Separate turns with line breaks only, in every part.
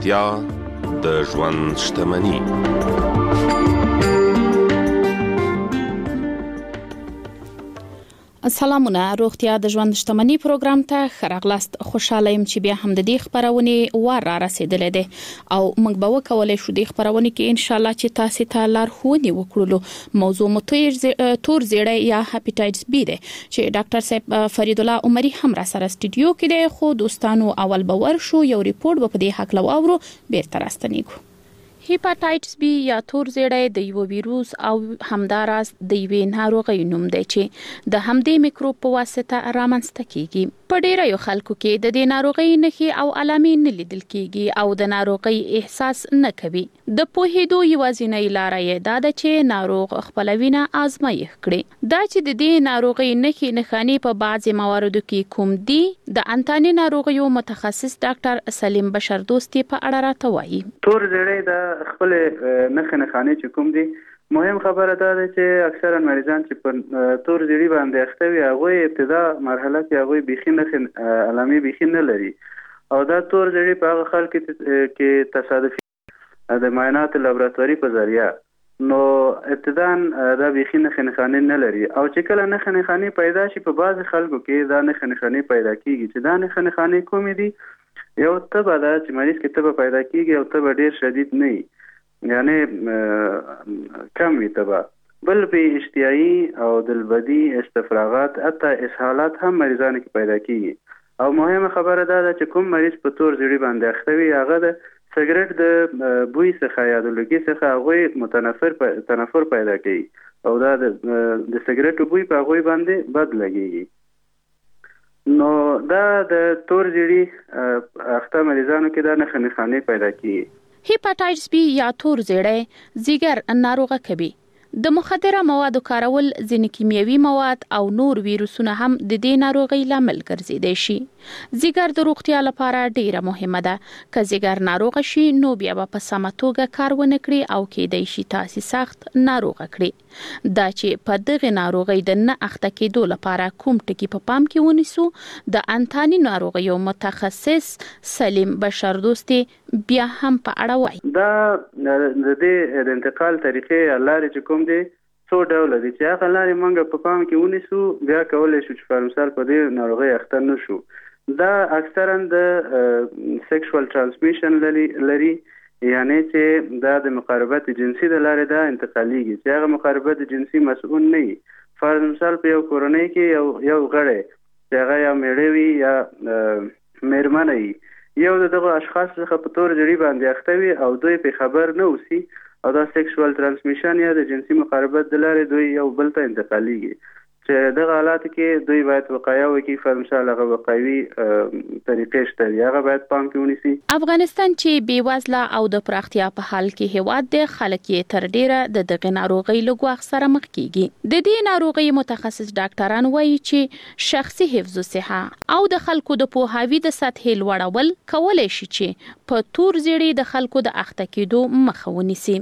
روغتیا د ژوند شتمني.
سلامونه، روغتیا د ژوند شتمني پروګرام ته خراغلاست. خوشاله يم چې بیا هم د دې خبرونه وار را رسیدلې ده او موږ به وکولای شو د خبرونه کې ان شاء الله چې تاسو ته لارښوونې وکړو. موضوع مو تور زیړی یا هپاتایټس بی ده چې ډاکټر صاحب فرید الله عمری هم را سره سټډیو کې ده. خو دوستانو اول باور شو یو ریپورت په دې حق لواورو بیرته راستنیږو. هپاتایټس بی یا تور زیړی د یو ویروس او همداراز د یوې ناروغۍ نوم دی چې د همدې میکروب په واسطه رامنځته کیږي. په ډیرو یو خلکو کې د دې ناروغۍ نښې او علامې نه لیدل کیږي او د ناروغۍ احساس نه کوي. د پوهېدو یوازینۍ لار یې دا ده چې ناروغ خپل وینه آزمایښت کړي. دا چې د دې ناروغۍ نښې په بعضي مواردو کې کوم دي د انتاني ناروغیو متخصص ډاکټر سلیم بشردوستي په اړه راته وایي.
تور زیړی د خپل نښې چې کوم دي، مهم خبره ده چې اکثرا مریضان چې په تور زیړی باندې اخته وي هغه ابتدا مرحله کې هغه بيخي نښې علامې بيخي نه لري او دا تور زیړی په هغه خلک کې تصادفي د معاینات لابراتواري په ذریعہ نو ابتدا دا بيخي نښې نه لري او چې کله نښې پیدا شي په بعض خلکو کې دا نښې پیدا کیږي چې دا نښې کومې دي. یو تبه ده چې مریض کې تبه پیدا کیږي او تبه ډیر شدید نه وي، یعنی کم وي تبه، بل به اشتیایی او دلبدی استفراغات حتی اسهالات هم مریضانو کې پیدا کیږي. او مهمه خبره ده چې کوم مریض په تور زیړی باندې اخته وي هغه د سګریټ د بوی څخه یا د لوګي څخه هغه تنفر پیدا کوي او دا د سګریټ بوی په هغه باندې بد لګيږي. نو دا د تور زیړی اخته مریضانو کې دا نښې پیدا کیږي.
هپاتایټس بی یا تور زیړی ځیګر ناروغه کوي. د مخدره موادو کارول، ځینې کیمیاوي مواد او نور ویروسونه هم د دې ناروغۍ لامل ګرځیدای شي. ځیګر د روغتیا لپاره ډیره مهمه ده. که ځیګر ناروغ شي نو بیا په سمه توګه کار ونه کړي او کېدای شي تاسو سخت ناروغه کړي. دا چې په دغه ناروغۍ د نه اخته کېدو لپاره کوم ټکي په پام کې ونیسو، د انتاني ناروغیو متخصص سلیم بشردوستي بیا هم په اړه وایي.
دا د دې انتقال طریقې لارې چې کوم دي څو ډول دي چې هغه لارې موږ په پام کې ونیسو بیا کولای شو چې په مثال په دې ناروغۍ اخته نشو. دا اکثرا د سیکشوال ترانسمیشن لري، یعنی چې دا د مقاربت جنسي د لارې دا انتقالیږي چې هغه مقاربت جنسي مسؤل نه وي. فرض مثال په یو کورنۍ کې یو غړی چې هغه یا میړه وي یا میرمنه وي، یو دغه اشخاص څخه په تور زیړی باندې اخته وي او دوی په خبر نه اوسي او دا سیکشوال ترانسمیشن یا د جنسي مقاربت د لارې دوی یو بل ته انتقالیږي. چې دغه حالات کې دوی باید وقایه وکړي، فرمشال هغه وقایوي طریقې شته دي هغه باید پام کې ونیسي.
افغانستان چې بیوزله او د پراختیا په حال کې هیواد دی، خلک یې تر ډیره د دغه ناروغۍ له ګواښ سره مخ کیږي. د دې ناروغۍ متخصص ډاکټران وایي چې شخصي حفظ الصحه او د خلکو د پوهاوي د سطحې لوړول کولای شي چې په تور زیړی د خلکو د اخته کېدو مخه ونیسي.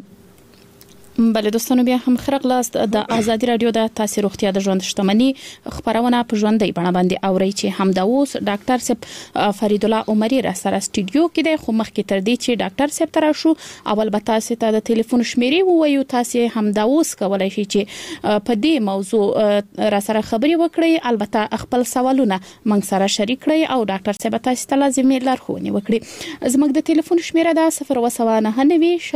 بله دوستانو، بیا هم خرغلاست. د آزادي رادیو د تاسو روغتیا د ژوند شتمني خبرونه په ژوندۍ بڼه باندې اوري چې هم دا اوس ډاکټر صاحب فرید الله عمری را سره سټډیو کې دی. خو مخکې تر دې چې ډاکټر صاحب تر شو اول به تاسو ته د ټلیفون شمیرې ووایو. تاسو هم دا اوس کولای شئ چې په دې موضوع را سره خبري وکړئ، البته خپل سوالونه موږ سره شریک کړئ او ډاکټر صاحب تاسو ته لازمي لارښوونې وکړي. زموږ د ټلیفون شمیره ده 019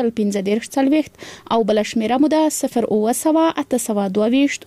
15 او بل شمیره مو ده 0 822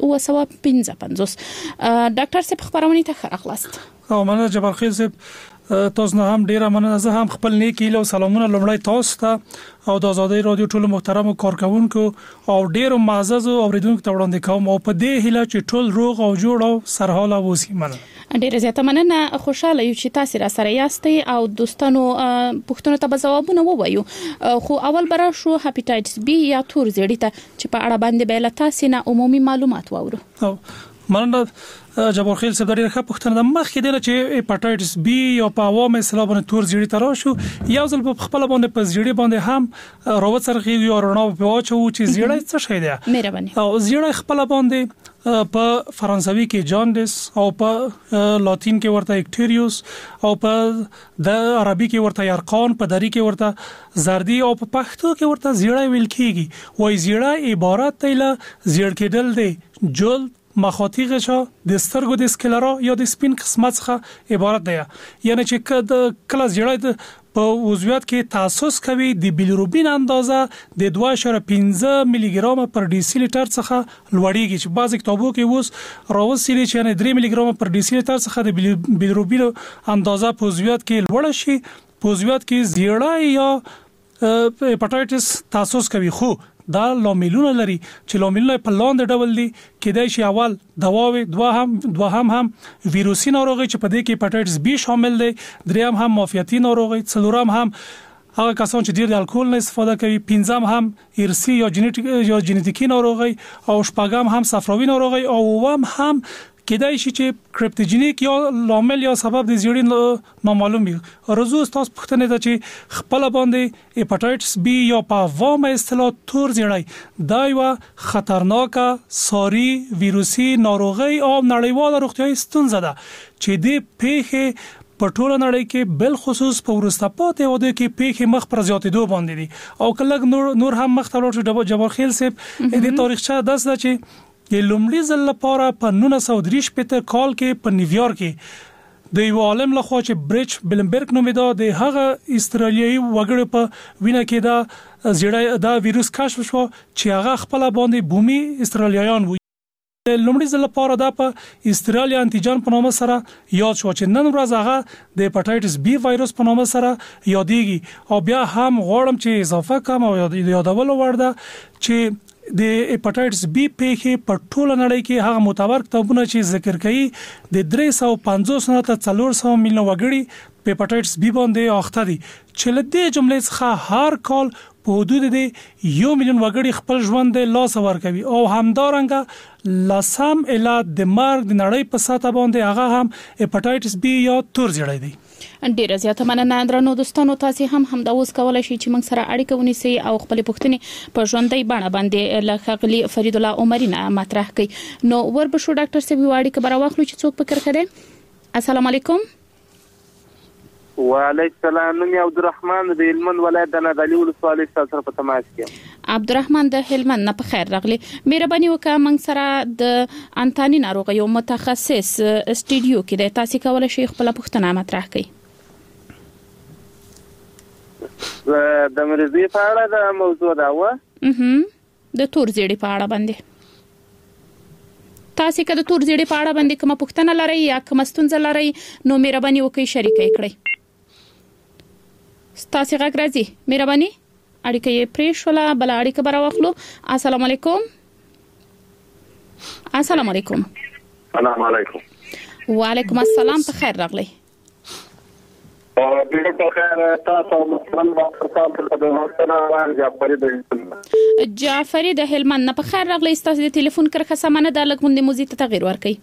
955. ډاکټر صاحب خبرونه ته خلاص.
او مننه جبار خیل صاحب، تاسو نه هم ډیره مننه. زه هم خپل نیک هیله او سلامونه لومړی تاسو ته او د آزادي رادیو ټول محترم کارکونکو او ډیرو معزز اوریدونکو ته وړاندې کوم او په دې هیله چې ټول روغ او جوړ او سرحال اوسئ. مننه.
ډیره زیاته مننه. خوشاله یو چې تاسو را سره یاستئ او دوستانو پوښتنو ته ځوابونه ووایو. خو اول برا شو هپاتایټس بی یا تور زیړی ته چې په اړه باندې به له تاسو نه عمومي معلومات واورو.
مننه جبار خیل صاحب ډیره ښه پوښتنه ده. مخکې د چې هپاتایټس بی یا په عوامو اصطلاح باندې تور زیړی تراشو یو ځل په خپل باندې په زیړی باندې هم راوت سرغي یا رڼا په واچو چې زیړی څه شي ده.
مهرباني.
او زیړی خپل باندې په فرانسوي کې جاندیس او په لاتین کې ورته اکټریوس او په د عربي کې ورته یرقان، په دری کې ورته زردی او په پښتو کې ورته زیړی ویل کیږي. وای زیړی عبارت دی له زیړ کېدل دی جلد مخاطیغشا د سترګو د سکلرا یا د سپین قسمت څخه عبارت دی. یعنی چې کله زیړی په عضویت کې تاسوس کوي د بیلیروبین اندازه د 2.15 ملي ګرام پر ډیسی لیټر څخه لوړیږي چې بعض کتابو کې اوس راوځي چې یعنی 3 ملي ګرام پر ډیسی لیټر څخه د بیلیروبین اندازه په عضویت کې لوړ شي. په عضویت کې زیړی یا هپاتایټس تاسوس کوي خو دا لاملونه لري چې لاملونه په لاندې ډول دي کېدای شي اول دواوي دوهم هم ویروسي ناروغي چې په دې کې هپاتایټس بی شامل دي، دریم هم معافیتي ناروغي، څلورم هم هغه کسان چې ډیر د الکول نه استفاده کوي، پنځم هم ارثي یا جنیټیکي ناروغي او شپږم هم صفراوي ناروغي او اووم هم کېدای شي چې کرپټوجینیک یا لامل یا سبب د زیړی نامعلوم وي. ارزو تاسو پوښتنه ده چې خپل باندې هپاتایټس بی یا په عوامو اصطلاح تور زیړی دا یو خطرناکه ساري ویروسي ناروغي او نړیواله روغتیايي ستونزه ده چې د پیښې په ټوله نړۍ کې بل خصوص په ورسته پاتې وده کې پیښې مخ پر زیاتېدو باندې دي او کله نور هم مختلف جبار خیل صاحب د تاریخچه داس ده چې د لومړي ځل لپاره په 1930 کال کې په نیویارک کې د یو عالم لخوا چې بریچ بلنبرګ نومیدا د هغه استرالیایي وګړو په وینه کې دا زیړی دا ویروس کشف شو چې هغه خپل باندې بومي استرالیایان وو. لومړي ځل لپاره دا په استرالیا انټیجن په نوم سره یاد شو چې نن ورځ هغه د هپاتایټس بی وایروس په نوم سره یادېږي. او بیا هم غواړم چې اضافه کوم او یادول ورده چې د هپاتایټس بی پیښې په ټوله نړۍ کې هغه معتبر کتابونه چې ذکر کوي د 350 نه تر 400 میلیون وګړي په هپاتایټس بی باندې اخته دي چې له دې جملې څخه هر کال په حدود د 1 میلیون وګړي خپل ژوند د لاس ورکوي او همدارنګه لاسم اله د مرګ د نړۍ په ساته باندې هغه هم هپاتایټس بی یا تور زیړی دی.
ډیره زیاته مننه درنو دوستانو. تاسو هم دا اوس کولای شئ چې موږ سره اړیکه ونیسئ او خپل پوښتنې په ژوندۍ بڼه باندې له خغلی فرید الله عمرینه مطرح کړئ. نو وربشو ډاکټر صاحب اړیکه براوخلو چې څوک فکر کړي. السلام علیکم.
وعلیکم السلام. نوم عبدالرحمن د هلمند ولایت د نادعلي ولسوالۍ سره په تماس کې.
عبدالرحمن د هلمند نه په خیر راغلی. مهرباني وکړه موږ سره د انتاني ناروغیو متخصص سټډیو کې د تاسو کولای شئ خپل پوښتنه مطرح کړئ.
د مرضی په اړه د موضوع دا و
د تور زیړی په اړه باندې تاسو کله تور زیړی په اړه باندې کوم پوښتنه لرئ یا کوم ستونزه لرئ نو مهرباني وکړئ شریک کړئ. تاسو غږ راځي مهرباني اړیکه یې پریښوله بل اړیکه براوخلو. السلام علیکم. السلام علیکم.
السلام علیکم.
وعلیکم السلام. په خیر راغلی. جعفری د هلمند نه په خیر راغلی. تاسو د ټلیفون کرخه سمانه د لګوندې موزیک ته تغیر ورکړئ.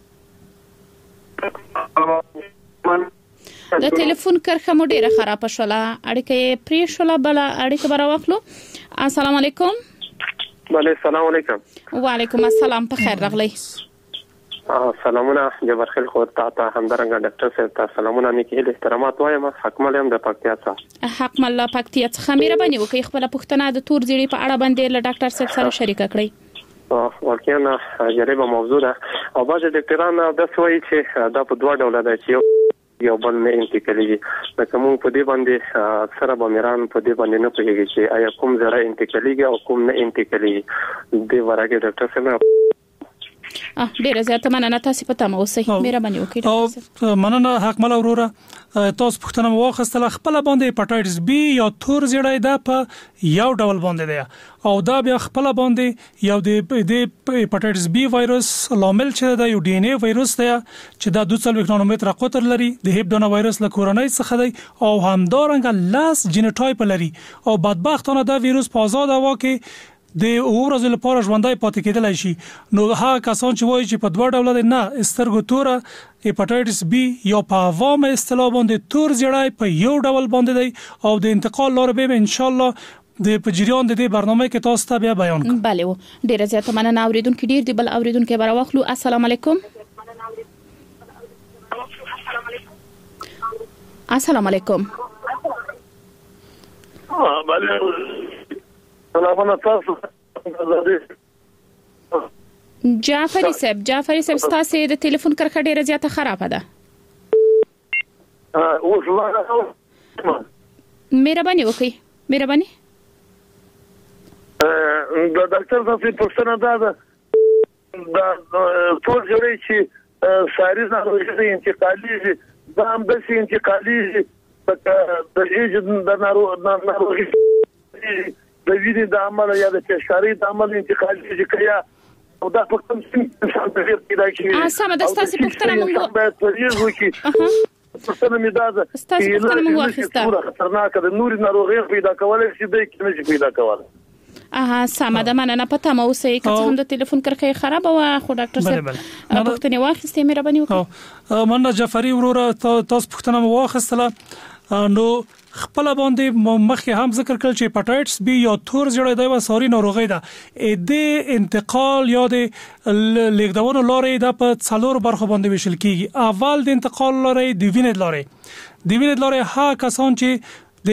د ټلیفون کرخه مو ډیره خراب شوله اړیکه یې پرې شوله بل اړیکه براوخلو. السلام علیکم.
السلام علیکم.
وعلیکم السلام. په خیر راغلی.
سلامونه جبر خیل خو ته همدارنګه ډاکټر صاحب ته سلامونه نیکی احترامات وایم. حکمل هم د پکتیا څخه. حکمل
الله پکتیا څخه مهرباني وکړئ خپل پوښتنه د تور زیړی په اړه باندې له ډاکټر صاحب سره شریک کړئ.
واقعا جالبه موضوع ده او بعض ډاکټران د سوي چې دا په دوه ډول ده چې یو بل نه انتقالي. لکه موږ په دې باندې اکثره بامیران په دې باندې نه پوهیږي چې آیا کوم ځای انتقالي او کوم نه انتقالي. د ورګه ډاکټر صاحب
ډیره زیاته مننه. تاسو په تمه اوسئ مهرباني وکړئ.
مننه حکمل اوروره. تاسو پوښتنه واخیستله خپل باندې هپاتایټس بی یا تور زیړی دا په یو ډول باندې دی او دا بیا خپل باندې یو د هپاتایټس بی وایروس لامل چې دا یو ډي ان اي وایروس دی چې دا 2 نانومتر قطر لري. د هپډانا وایروس له کورنۍ څخه دی او همدارنګه لاس جینوټایپ لري او بدبختانه دا وایروس په آزاد هوا کې د ورځې لپاره ژوندۍ پاتې کېدلای شي. نو هغه کسان چې وایي چې په دوه ډول دي نه سترګو توره هپاتایټس بی یا په عوام اصطلاح باندې تور زیړی په یو ډول باندې دی او د انتقال لار به ان شاء الله د پجریان د دې برنامه کې تاسو ته بیا بیان کوم.
بله ډیره زیاته مننه اوریدونکو ډیر دی بل اوریدونکو به راوخلو. السلام علیکم. السلام علیکم. جعفری صاحب تاسو د ټلیفون کرخه ډیره زیاته خرابه ده. مهرباني وکړئ مهرباني.
د ډاکټر صاحب پوښتنه ده ټول جوړي چې ساري ناروغي انتقالي دا هم د انتقالي د ناروغي د وینې د عمل یا د فشاري د عمل انتقالي کیا او دا پوښتنه څنګه پیدا کیږي.
سم د تاسو پوښتنه موږ
پوښتنه مې ده چې خطرناک د نوري ناروغي پیدا کولای شي د کیمیاوي پیدا کولای.
سمه ده مننه پته مو اوسې که څه هم د ټلیفون کرخه خراب و خو ډاکټر صاحب پوښتنه واخیستې مهرباني وکړئ.
مننه جعفری وروره تاسو پوښتنه واخیستله. نو خپل باندې مخکې هم ذکر کړل چې هپاتایټس بی یا تور زیړی دی و ساري ناروغي ده. د انتقال یا د لیږدونو لارې د په څلور برخو باندې ویشل کیږي. اول د انتقال لارې د وینې لارې ها کسان چې د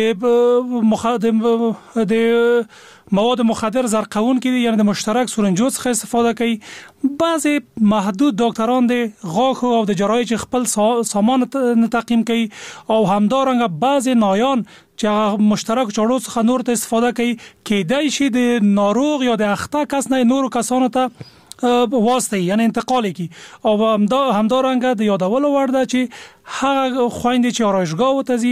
مواد مخدر زرقون کې یعنی د مشترک سورنجو څخه استفاده کوي. بعضی محدود ډاکټران د غاښ او د جراحي چې خپل سامان تعقیم کوي او همدارنګه بعضی نایان چې مشترک چاړو څخه نور ته استفاده کوي. کېدای شي د ناروغ یا د اخته کس نه نور کسانو ته واسطه یعنی انتقال کی او همدارنګه د یادولو وړ ده چې هغه خويندې چې آرایشګاه وتزي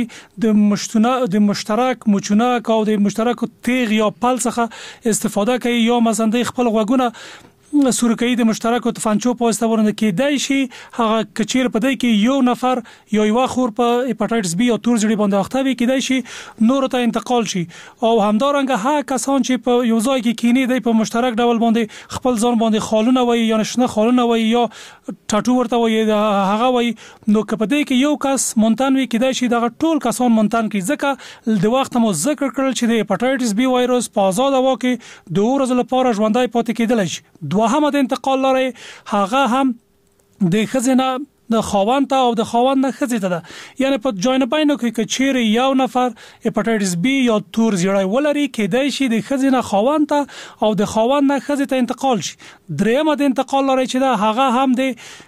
د مشترک موچونک او د مشترک تیغ یا پل څخه استفاده کوي یا مثلا د خپل غوګونه سورکې د مشترک تفانچو په واسطه ورنه کېدای شي هغه کچیر په دای کې یو نفر یا یو خور په هپاتایټس بی او تور زړی باندې اخته وي کېدای شي نور ته انتقال شي. او همدارنګه ها کسان چې په یو ځای کې کینی دی په مشترک ډول باندې خپل ځان باندې خالونه وي یا نشنه خالونه وي یا ټاټو ورته وي هغه وي نو کپدې کې یو کس مونتان وي کېدای شي دا ټول کسان مونتان کې ځکه د وخت مو ذکر کړل چې د هپاتایټس بی وایروس په آزاد هوا کې د ورځې لپاره ژوندۍ پاتې کېدل شي. دوهم د انتقال لري هغه هم د خزینه د خاوند ته او د خاوند نه خزې ته ده. یعنی په جوینبینو کې کچیر یو نفر هپاتایټس بی یا تور زیړی ولري کېدای شي د خزینه خاوند ته او د خاوند نه خزې ته انتقال شي. دریم د انتقال لري چې دا هغه هم د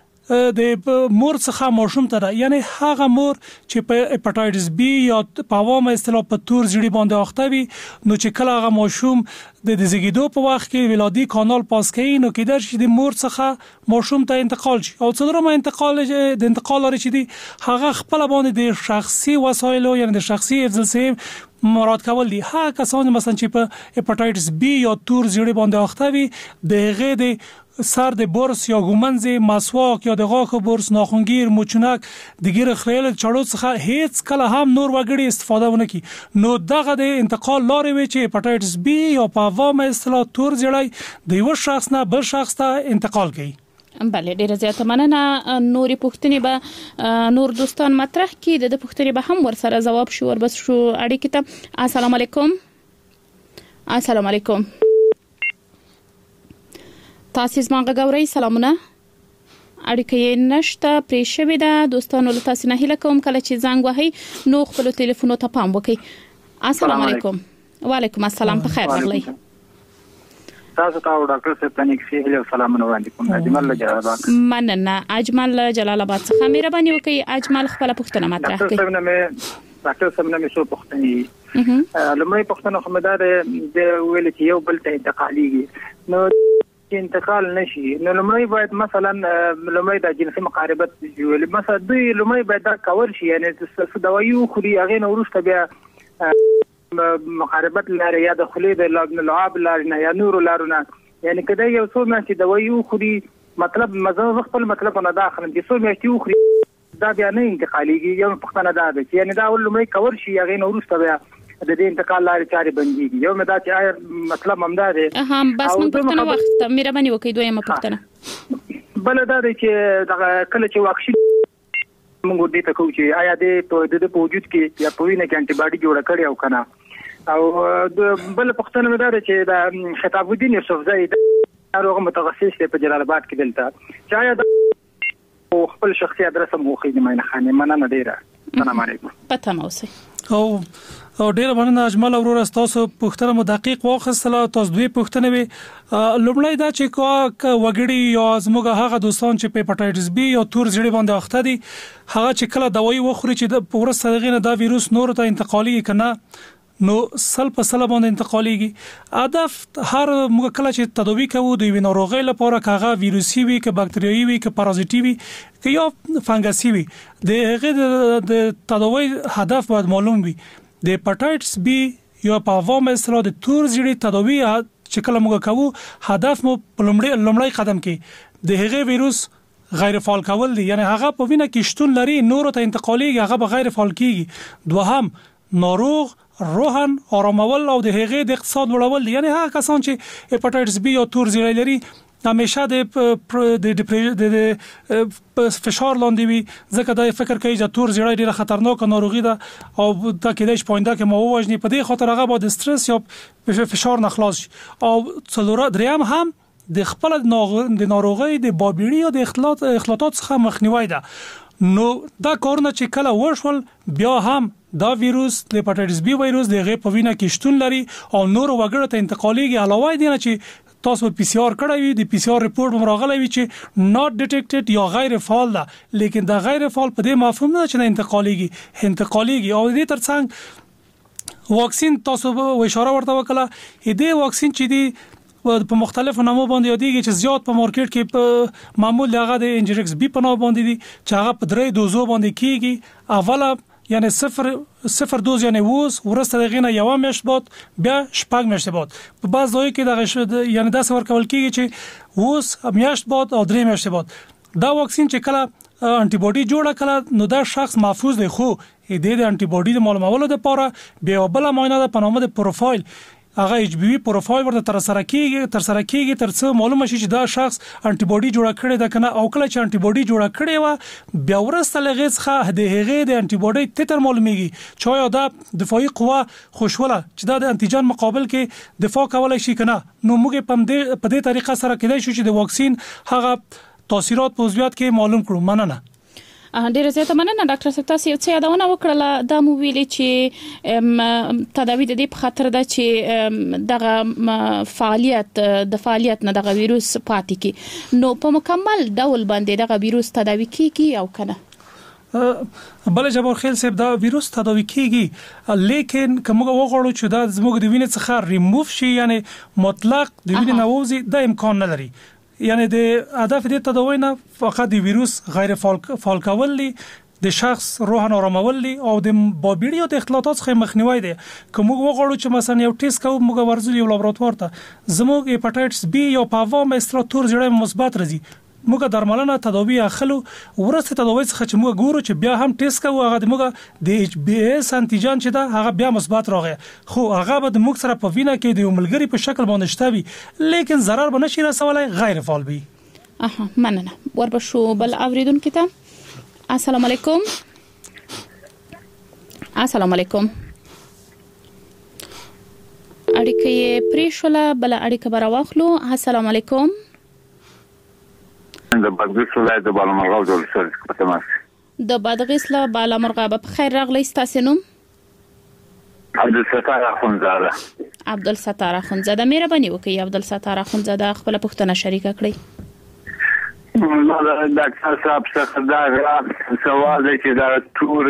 مور څخه ماشوم ته ده. یعنی هغه مور چې په هپاتایټس بی یا په عوامه اصطلاح په تور زیړی باندې اخته وي نو چې کله هغه ماشوم د زیږیدو په وخت کې ولادي کانال پاس کوي نو کېدای شي د مور څخه ماشوم ته انتقال شي. او څلورم انتقال لري چې دی هغه خپل باندې د شخصي وسایلو یعنی د شخصي افزلسي مراد کول دي. ها کسان مثلا چې په هپاتایټس بی یا تور زیړی باندې اخته وي دغه د سر د برس یا ګومنځ مسواک یا د غاښ برس ناخونگیر موچونک د ګیر خریل چړو څخه هیڅ کله هم نور وګړي استفاده ونه کی نو دغه د انتقال لارې وي چې هپاتایټس بی یا په عوامه اصطلاح تور زیړی د یو شخص نه بل شخص ته انتقال کوي.
بله ډیره زیاته مننه. نورې پوښتنې به نور دوستان مطرح کړي د پوښتنې به هم ورسره جواب شو وربس شو اړیکې ته. السلام علیکم. السلام علیکم. تاسو زما غوړی سلامونه اړیکې نشته پرې شوې ده دوستانو له تاسو نه هیله کوم کله چې زنګ وهي نو خپل ټلیفون ته پام وکړئ. السلام علیکم. وعلیکم السلام په خیر راغلی.
تاسو ته ډاکټر صاحب تنیکسي هیله سلامونه وړاندې کوم. اجمل جلال آباد.
مننه اجمل جلال آباد څخه مهرباني وکړئ اجمل خپل پوښتنه مطرح کړئ.
ډاکټر صاحب نه مې څو پوښتنې لمړی پوښتنه خو مې دا د ویل چې یو بل ته انتقاليږي نو انتقال نشي نو لمړی باید مثلا لمړی د جنسي مقاربت ویل مثلا دوی لمړی باید دا کول شي یعنی څه دوايو خوري هغه نو ورسته بیا مقاربت لري یا د خلی د لعاب لري یا نور لرونه یعنی کله یو څو مې دوايو خوري مطلب مزه خپل مطلب نه داخله دي څو مې خوري دا بیا نه انتقاليږي یو پښتنه دا ده یعنی دا ول لمړی کول شي هغه نو ورسته بیا د دې انتقال لارې چارې بنديږي. یو مدا چې مطلب همدا دی.
بس موږ پښتنه وخت مهرباني وکړئ دویمه پښتنه
بل دا دی چې کله چې واکسین موږ دې ته کوو چې آیا د وجود کې یا په وینه کې انټي باډي جوړ کړي او کنه. او بل پښتنه مدا دی چې د خطاب الدین یوسفزئی هغه متخصص په جلال آباد کې دلته چې آیا د خپل شخصي ادرس مو خو نه خانه مننه ډیره. السلام علیکم.
پته مو سي
او ډیره مننه اجمل اورور تاسو پښتنه مو دقیق واخصله تاسو دوی پښتنه وي لومړی دا چې کو وګړي یا زموږ هغه دوستان چې په هپاتایټس بي یا تور زړه باندې اخته دي هغه چې کله دوايي وخوري چې د پورسته دغه دا وایروس نور ته انتقالي کنه نو سل په سل باندې انتقاليږي. هدف هر موږ کله چې تداوی کوو د ویناروغي لپاره کاغه ویروسي وي که باکتریایي وي که پارازیټي وي که یا فنګسي وي د هغه د تداوی هدف باید معلوم وي. د هپاتایټس بي یا په عوامه اصطلاح د تور زړه تداوی چې کله موږ کوو هدف مو لومړی قدم کې د هغه ویروس غیر فعال کول دي یعنی هغه په وینه کې شتون لري نور ته انتقاليږي هغه به غیر فعال کیږي. دوهم ناروغ روحن آرامول او د هغې د اقتصاد لوړول یعنی هغه کسان چې هپاتایټس بي یا تور زړه لري همیشه د فشار لاندې وي ځکه دا فکر کوي چې تور زړه ډیره خطرناک ناروغي ده او دا کېدای شي پوینده کې مو وژني په دې خاطر هغه به د استرس یا فشار نه خلاص شي. او دریم هم د خپل د ناروغي د بابیړي او د اختلاطات څخه مخنیوي ده. نو دا کارونه چې کله وشول بیا هم دا ویروس د هپاتایټس بي ویروس د غیر په وینه کې شتون لري او نور وګړو ته انتقاليږي علاوه دي نه چې تاسو پی سي آر کړی وي د پی سي آر ریپورت مراغله وي چې not detected یا غیر فعال ده لیکن دا غیر فعال په دې مفهوم نه چې انتقاليږي او دې ترڅنګ واکسین تاسو به اشاره ورته وکړه دې واکسین چې دی په مختلفو نامو باندې یادېږي چې زیات په مارکیټ کې په معمول هغه د انجریکس بي په نوم باندې دي چې هغه په 3 دوزو باندې کیږي. اوله یعنی صفر دوز یعنی ورسته دغه نه یو میاشت بعد بیا شپږ میاشتې بعد په بعض ځای کې دغه یعنی دا څور کول کیږي چې میاشت بعد او 3 میاشتې بعد دا واکسین چې کله انټي باډي جوړه کړه نو دا شخص محفوظ دی خو د انټي باډي د معلومولو لپاره بیا بل معاینه د پنامه د پروفایل هغه ایچ بي وي پروفایل ورته تر سره کیږي ترڅو معلومه شي چې دا شخص انټي باډي جوړه کړی دا کنه او کله چې انټي باډي جوړه کړی و بیا ورسته لغې د هغه د انټي باډي تتر معلومیږي چې یا دا دفاعي قوه خوشوله چې دا د انټيجن مقابل کې دفاع کولای شي کنه نو موږ په دې طریقه سره کېدای شو چې د واکسین هغه تاثیرات په عضویت کې معلوم کړو. مننه.
ډیره زیاته مننه ډاکټر صاحب تاسو یو څه یادونه وکړه دا مو ویلي چې تداوی د دې په خاطر ده چې دغه فعالیت نه دغه ویروس پاتې کی نو په مکمل ډول باندې دغه ویروس تداوی کیږي او کنه
بل جبر خیل صاحب دا ویروس تداوی کیږي لیکن کومه وغوړو چې دا زموږ د وینې څخه ریموف شي یعنی مطلق د وینې نووزي د امکان نه لري یعنی د هدف دې تداوی نه فقط د ویروس غیر فعال کول دي د شخص روحن آرامول دي او د بابیړي او د اختلاطات څخه مخنیوي دي. کوم وګړو چې مثلا یو ټیسټ کوو موږ ورزول یو لابراتوار ته زموږ هپاتایټس بي یا په عوامه استراتور جوړه مثبت راځي موږ درملنه تداوی اخلو ورسته تداوی څخه چې موږ ګورو چې بیا هم ټیسټ کوو هغه موږ د ایچ بي اس انټيجن چې دا هغه بیا مثبت راغی خو هغه به موږ سره په وینه کې د ملګری په شکل باندې شته لیکن ضرر به نشي رسولای غیر فعال وي.
مننه وربشو بل اوریدونکو ته السلام علیکم. السلام علیکم. اړیکې پریښوله بل اړیکه براوخلو. السلام علیکم.
د بادغیس ولایت د بالامرغاب د ولسوالۍ په تماس
د بادغیس له بالامرغاب په خیر راغلی ستاسو نوم
عبدالستار اخونزاده.
عبدالستار اخونزاده مهرباني وکړئ عبدالستار اخونزاده خپل پوښتنه شریکه کړئ.
ډاکټر صاحب څخه دا سوال دی چې دا ټول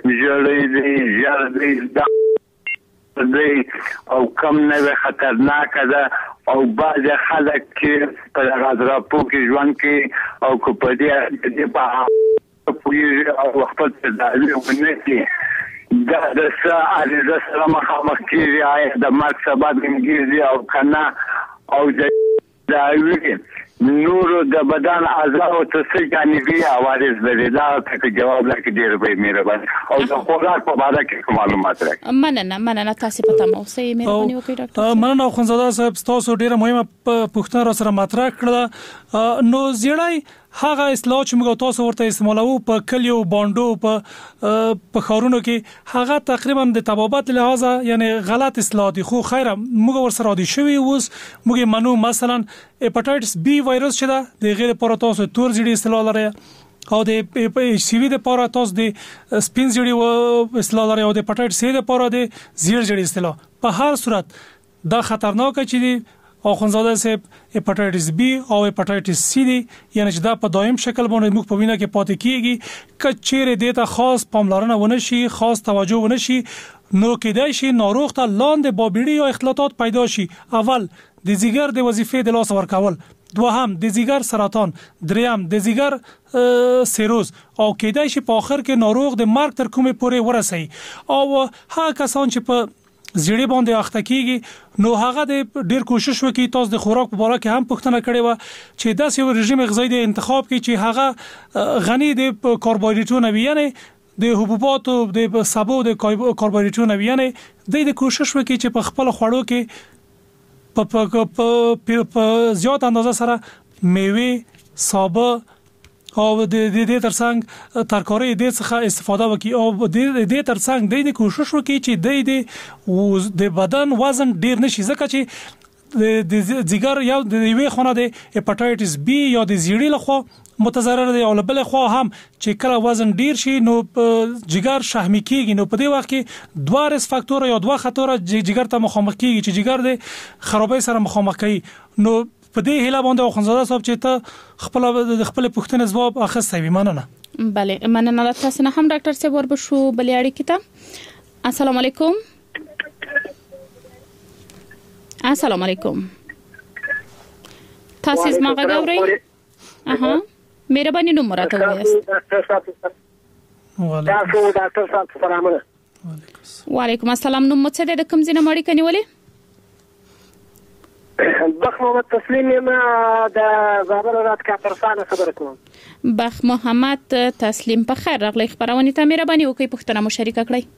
جړې دی او کم نه خطرناک ده او بعض خلک چې په غزراپو کې ژوند کې او کو په دې په پوری او خپل تداوی ونکي دا د ساعه سره مخامخ کیږي د مرګ سبب انګیزي او کنه او د داوی نور د بدن اعضاء او څه جانبي عوارض لري دا ته جواب لکه ډیر به مهرباني او د خوراک په اړه کې معلومات راکړئ.
مننه تاسو په تمه اوسئ مهرباني وکړئ ډاکټر.
مننه خونزاده صاحب تاسو ډیره مهمه پوښتنه را سره مطرح کړه. نو زیړی هغه اصطلاح چې موږ تاسو ورته استعمالو په کلیو باندو په خارونو کې هغه تقریبا د طبابت لحاظ یعنی غلط اصطلاح دي خو خیره موږ ورسره عادي شوی اوس موږ منو مثلا هپاتایټس بی وایرس چې دا د غیر پروتوس تور زیړی اصطلاح لري او د سی وی د پروتوس د سپین زیړی اصطلاح لري او د هپاتایټس سی د پرو د زیړ زیړی اصطلاح. په هر صورت دا خطرناک چې دي او خونزاده صاحب هپاتایټس بی او هپاتایټس سی دي یعنی چې دا په دائم شکل باندې موږ په وینه کې پاتې کیږي کچېره د ته خاص پاملرنه ونه شي خاص توجه ونه شي نو کېدای شي ناروغ ته لاندې بابیړي او اختلاطات پیدا شي. اول د ځیګر د وظیفې د لاس ورکول، دوهم د ځیګر سرطان، دریم د ځیګر سیروز او کېدای شي په اخر کې ناروغ د مرګ تر کومه پورې ورسي. او هغه کسان چې په زیړی باندې اخته کیږي نو هغه د ډیر کوشش وکړي تاسو د خوراک په اړه کې هم پوښتنه کړې و چې داسې یو رژیم غذایی د انتخاب کړي چې هغه غنی د کاربوهایډریټونو وي یعنی د حبوباتو د سبو د کاربوهایډریټونو وي یعنی د کوشش وکړي چې په خپل خوړو کې په زیات اندازه سره میوه سابه او د دې ترڅنګ ترکاري د څخه استفاده وکي او د دې ترڅنګ د کوشش وکي چې د بدن وزن ډیر نشي ځکه چې د ځیګر یو د وی خونه د هپاتایټس بی یا د زیړی لخوا متضرر دی او بل خو هم چې کله وزن ډیر شي نو جګر شحمي کیږي نو په دې وخت کې دوه ریس فاکتور یا دوه خطر جګر ته مخامخ کیږي چې جګر د خرابې سره مخامخ کوي. نو په دې هله باندې خونزاده صاحب چې ته خپل پوښتنه ځواب اخستې وي. مننه.
بله مننه تاسو نه هم ډاکټر صاحب وربشو بلیاړي کته. السلام علیکم. السلام علیکم. تاسو زما غوړی مهرباني نوم راته وایاست.
ډاکټر صاحب سلام علیکم.
وعلیکم السلام. نوم مو څه د کوم ځای نه مړی کنيولې؟
بخ محمد تسلیم یم د زابل ولایت کاپرسانه خبره کوم.
بخ محمد تسلیم په خیر راغلی خبرونه ته مهرباني وکړئ پوښتنه مو شریک کړئ.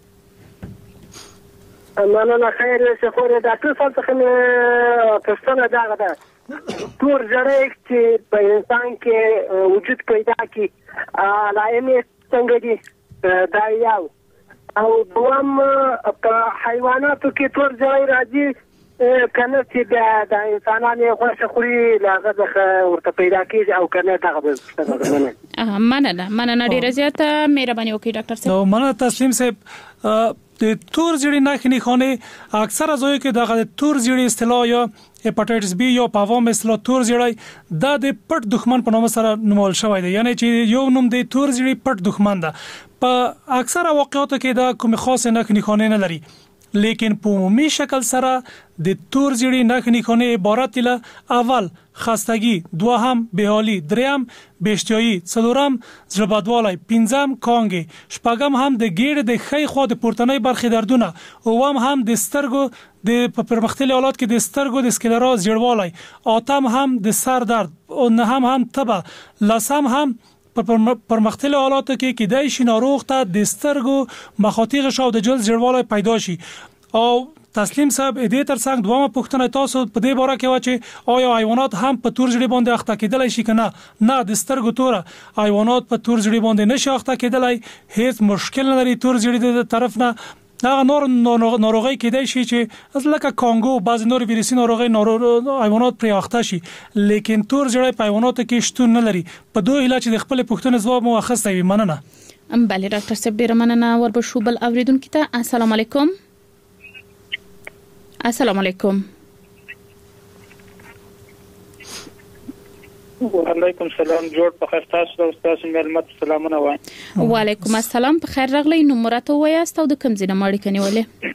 مننه خیر شه خو د ډاکټر صاحب څخه پوښتنه ده تور زړی چې په انسان کې وجود پیدا کی علامه څنګه دي دا یو او دوم په حیواناتو کې تور زړی راځي کنه چې د انسانانو غوښه خوري لاغه ورته پیدا کیږي او کنه دغه
مننه ډیره زیاته مهرباني وکړئ ډاکټر صاحب.
نو مننه تسلیم صاحب. د تور زیړی ناخنی خانه اکثره ځای کې د تور زیړی اصطلاح یا هپاتایټس بی یا په عوام اصطلاح تور زیړی دا د پټ دښمن په نوم سره نومول شوی دی یعنی چې یو نوم د تور زیړی پټ دښمن ده. په اکثره واقعاتو کې دا کوم خاص ناخنی خانه نه لري لیکن په عمومي شکل سره د تور زیړی ناخنی خانه عبارت له اول خستگی، دوهم بهالي، دریم بشتیایی، څلورم زړبادوالی، پنځم کانګي، شپږم هم د ګیډې د خې خوا د پورتنۍ برخې دردونه، اوم هم د سترګو د پرمختللي حالات کې د سترګو د سکلراز جوړوالی، اتم هم د سر درد او نهم هم تبه، لسم هم پرمختللي حالاتو کې کېدای شي ناروغ ته د سترګو مخاطیغ شاو د جلد جوړوالی پیدا شي. او تسلیم صاحب دې ترڅنګ دومره پوښتنه تاسو په دې باره کې و چې آیا حیوانات هم په تور زړی باندې اخته کېدلای شي کنه؟ نه د سترګو توره حیوانات په تور زړی باندې نشي اخته کېدلای، هیڅ مشکل نه لري تور زړی د طرف نه. دا ناروغي کېدای شي چې لکه کانګو بعض نور ویروسي ناروغي حیوانات پر اخته شي لیکن تور زړی په حیواناتو کې شتون نه لري. په دوه علاج د خپل پوښتنې ځواب مو اخستې وي. مننه.
بله ډاکټر صاحب ډیر مننه. وربشو بل اوریدونکو ته السلام علیکم. السلام علیکم.
وعلیکم السلام. جوړ په خیر تاسو او تاسو ملمت سلامونه وایم.
وعلیکم السلام. په خیر راغلی. نو مرته وایاست او د کوم ځای نه مړی کنيولې؟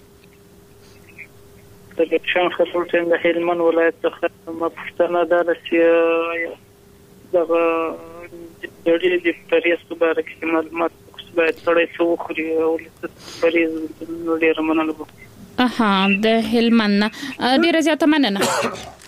د شان خپل څنګه هلمند ولایت څخه ما پښتنه ده چې دغه د پریز په اړه کې معلومات باید سره څو خوري او پریز ډیر منلو.
د هلمند ډیر زیاته مننه.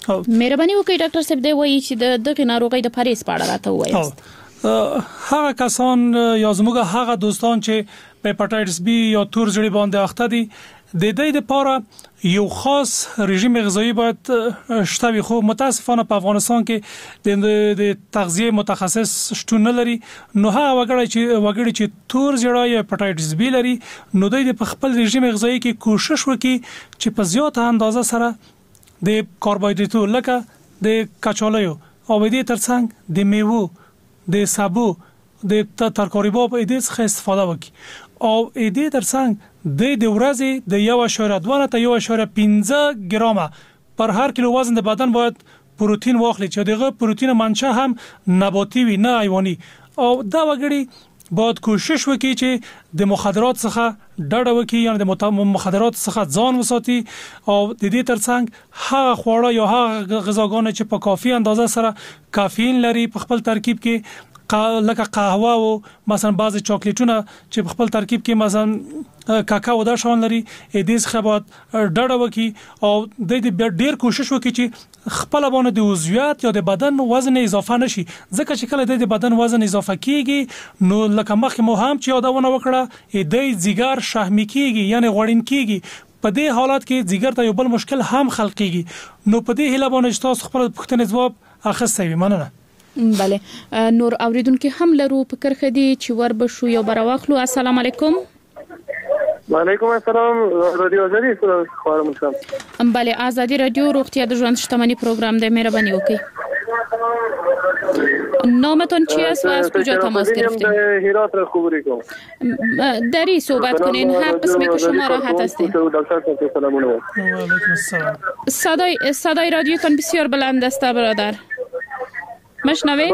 مهرباني وکړئ ډاکټر صاحب دی وایي چې د دغه ناروغۍ د پریز په اړه راته وایي.
هغه کسان یا زموږ هغه دوستان چې په هپاتایتس بی یا تور زړی باندې اخته دي د دې لپاره یو خاص رژیم غذایی باید شته وي. خو متاسفانه په افغانستان کې د تغذیه متخصص شتون نه لري. نو هغه وګړي چې تور زړی یا هپاتایتس بی لري نو دوی په خپل رژیم غذایی کې کوشش وکړي چې په زیاته اندازه سره د کاربوهایډریټو لکه د کچالو او د ترڅنګ د میوه د سابو د ترکاری باب دې څخه استفاده وکړي او دې ترڅنګ د ورځې د 1.2 تا 1.15 ګرامه پر هر کیلو وزن د بدن باید پروتین واخلي چې دغه پروتین منشأ هم نباتي وي نه حیواني. او دا وګړي باید کوشش وکړي چې د مخدرات څخه ډډه وکړي یعنی د مخدرات څخه ځان وساتي او د دې ترڅنګ هغه خواړه یا هغه غذاګانې چې په کافي اندازه سره کافین لري په خپل ترکیب کې لکه قهوه او مثلا بعضی چاکلیټونه چې په خپل ترکیب کې مثلا کاکاو دا شان لري دې څخه باید ډډه وکړي او د دې ډیر کوشش وکړي چې خپل باندې د عضویات یا د بدن وزن اضافه نشي ځکه چې کله د بدن وزن اضافه کیږي نو لکه مخکې مو هم چې یادونه وکړه د ځیګر شحمي کیږي یعنی غوړین کیږي. په دې حالت کې ځیګر ته یو بل مشکل هم خلقيږي. نو په دې هله باندې تاسو خپل پوښتنې جواب اخستې وي. مننه.
بله نور اوریدونکو هم لرو فکر خدي چې ور بشو یو برواخلو. السلام علیکم.
وعلیکم السلام. رادیو ازادي خبرم کوم.
بله ازادي رادیو روغتیا د ژوند شتمنی پروگرام د مهرباني وکړئ. نامتون چی است و از کجا تماس گرفتین؟
هرات را خبری کنم.
دری صحبت کنین هر قسمی که شما راحت هستین. صدای رادیوتان بسیار بلند است برادر. مشنوین؟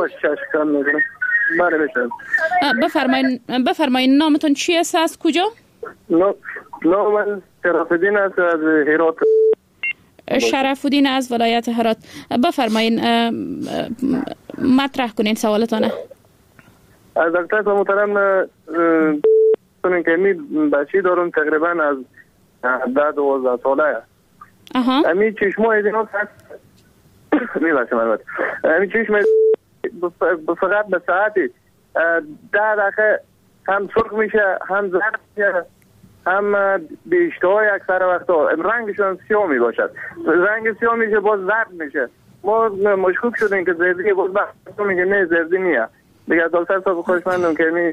بفرمایین نامتون چی است از کجا؟
نام شرف‌الدین است از هرات.
شرف‌الدین از ولایت هرات. بفرمایین مطرح کنین سوالتان.
از دکتر محترم کنین که می بچی دارم تقریبا از 12 ساله. امی چشمای دینا میباشم البته امی چشم فقط به ساعتی 10 دقیقه هم سرخ میشه هم زرد میشه هم به اشتهای اکثر وقتا رنگشون سیاه میباشد. رنگ سیاه میشه باز زرد میشه. ما مشکوک شدیم که زردی باز بحث میگه نه زردی نیه دیگه. دکتر صاحب خوشمندم که می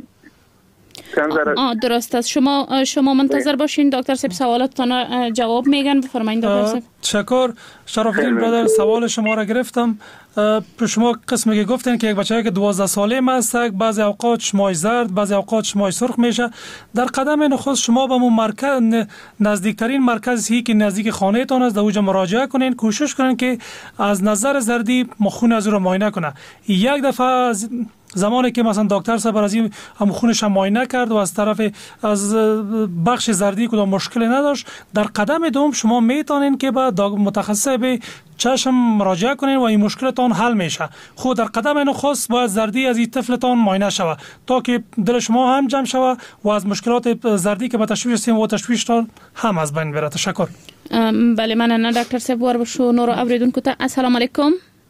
درست است. شما منتظر باشین دکتر صاحب سوالاتتان جواب میگن. بفرمایید دکتر صاحب.
شکر. شرف‌الدین برادر سوال شما را گرفتم. شما قسمی که گفتین که یک بچه‌ای که 12 ساله است بعضی اوقات شماش زرد بعضی اوقات شماش سرخ میشه. در قدم نخست شما به مرکز نزدیکترین مرکزی که نزدیک خانه تان است در اونجا مراجعه کنین. کوشش کنین که از نظر زردی خون از رو معاینه کنه. یک دفعه زمانی که مثلا دکتر صاحب از این هم خونش هم معاینه کرد و از طرف از بخش زردی کدام مشکلی نداشت در قدم دوم شما میتونین که به متخصص به چشم مراجعه کنین و این مشکلتان حل میشه. خود در قدم نخست باید زردی از این طفلتان معاینه شود تا که دل شما هم جمع شود و از مشکلات زردی که به تشویش هستیم و تشویشتان هم از بین بره. تشکر.
بله من دکتر صاحب ور بشو نور اوریدونکو ته السلام علیکم.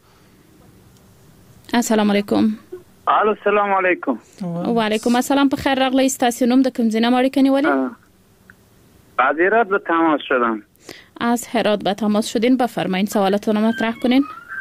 السلام علیکم.
السلام علیکم.
و علیکم السلام. په خیر راغلی. ستاسو نوم د کوم ځای نه اړیکه نیولې؟
از هرات به تماس شدم.
از هرات به تماس شدین. بفرمایید سوالاتون رو مطرح کنین.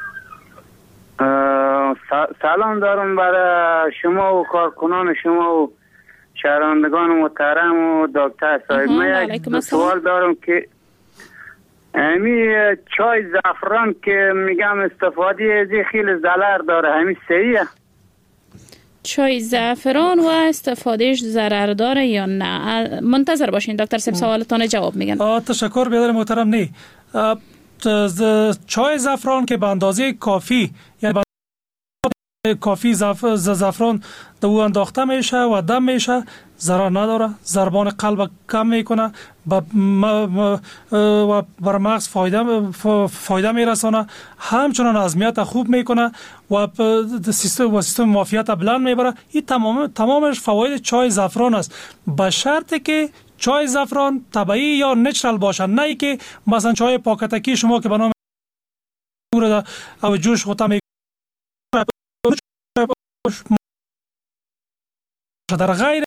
سلام دارم برای شما و کارکنان شما و شنوندگان محترم و دکتر صاحب. من یک سوال دارم که همی چای زعفران که میگم استفاده از خیلی ضرر داره، همی صحیحه؟
چای زعفران و استفادهش ضرر داره یا نه؟ منتظر باشین دکتر صاحب سوالتون جواب میگن.
تشکر برادر محترم. نه چای زعفران که به اندازه کافی یعنی کافی زعفران در او انداخته میشه و دم میشه ضرر نداره. ضربان قلب کم میکنه و بر مغز فایده میرسانه. همچنان هضمیت خوب میکنه و سیستم معافیت بلند میبره. این تمامش فواید چای زعفران است به شرطی که چای زعفران طبیعی یا نچرال باشه، نه ای که مثلا چای پاکتکی شما که به نام را او جوش خودم در غیر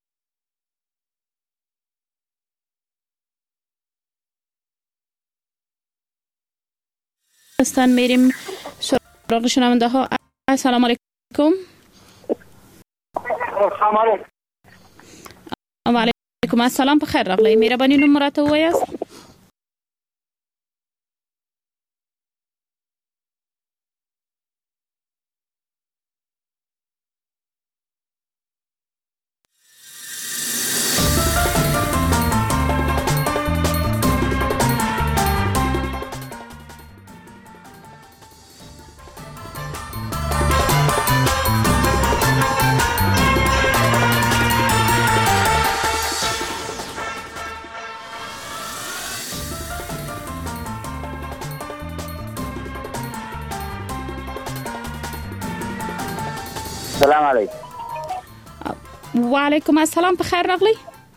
استان میریم سراغ شنونده ها. السلام علیکم. و علیکم السلام. بخیر راغلی. مهربانی نمبرات وایاست.
سلام علیکم.
و علیکم السلام. بخیر راغلی.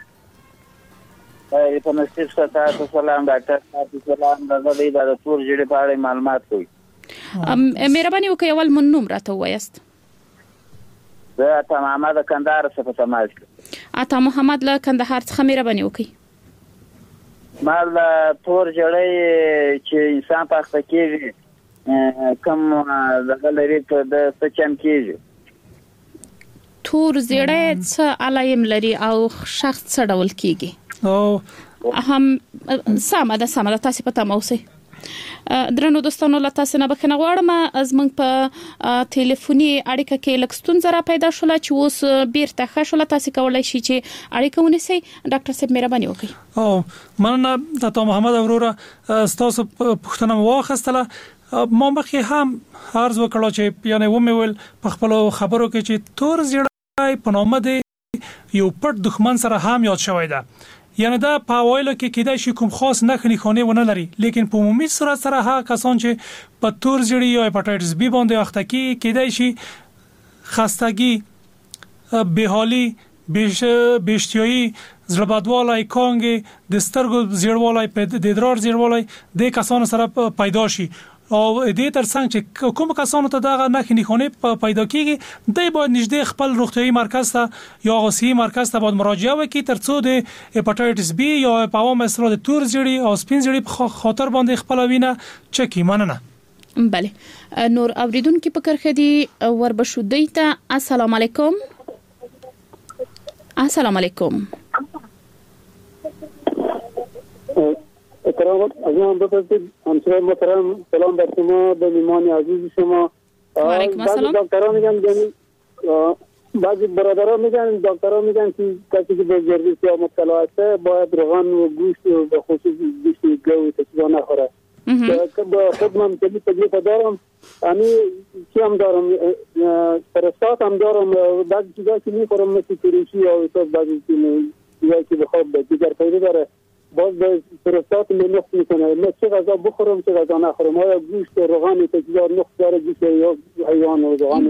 په نصیب ستاسو سلام ډاکټر تاسو سلام د دکتور جوړې په اړه معلومات کوي.
مهرباني وکړئ اول من نوم راته وایاست.
زه عطا محمد کندهار څخه تماس کوم.
عطا محمد له کندهار څخه مهرباني وکړئ.
مال تور جوړې چې انسان په اخته کېږي کوم دغه لري ته د سچم کېږي.
تور زیړی څه علایم لري او شخص څه ډول کیږي؟
او
هم سمه ده تاسو په تمه اوسئ. درنو دوستانو له تاسو نه بخښنه غواړم از موږ په ټلیفوني اړیکه کې لږ ستونزه را پیدا شوله چې اوس بیرته ښه شوله. تاسو کولای شئ چې اړیکه ونیسئ. ډاکټر صاحب مهرباني وکړئ.
او مننه عطا محمد وروره تاسو پوښتنه واخیستله. ما مخکې هم عرض وکړو چې یعنی ومول په خپل خبرو کې چې تور زیړی په نامه دی یو پټ دښمن سره هم یاد شوی ده. یعنی دا په اوایلو کې کېدای شي کوم خاص نښې خونه ونه لري، لیکن په عمومي صورت سره هغه کسان چې په تور زیړی یا هپاتایتس بی باندې اخته کېدای شي خستګي، بېحالي، بیشتیایی، زړه بدوالی، کانګې، د سترګو زیړوالی، د ادرار زیړوالی د کسانو سره پیدا شي. او دې ترڅنګ چې کوم کسانو ته دغه نښې خونه پیدا کیږي د باید نږدې خپل روغتيایي مرکز ته یا غوثي مرکز ته باید مراجعه وکړي ترڅو د هپاتایتس بی یا په عوام اصطلاح د تور زیړی او سپین زیړی په خاطر باندې خپل وینه چکی. مننه.
بله نور اوریدونکو په کرخدي وربشو دیتا. السلام علیکم. السلام علیکم.
احترام اجازه بفرمایید همسایه محترم سلام بر شما به میهمان عزیز شما.
و علیکم السلام.
دکترها میگن بعضی برادران میگن دکترها میگن که کسی که به جرث یا مبتلا است باید روغن و گوشت و به خصوص گوشت گاو چیزا نخوره. که با خود من کلی تکلیف دارم امی چی هم دارم پرستات هم دارم بعضی چیزا که میخورم مثل تریشی یا بعضی چیزا که بخواب دیگر پیدا داره باز به پرستات نقص میکنه. من چه غذا بخورم چه غذا نخورم، آیا گوشت و روغن تجزیه نقص داره گوشت یا حیوان و روغن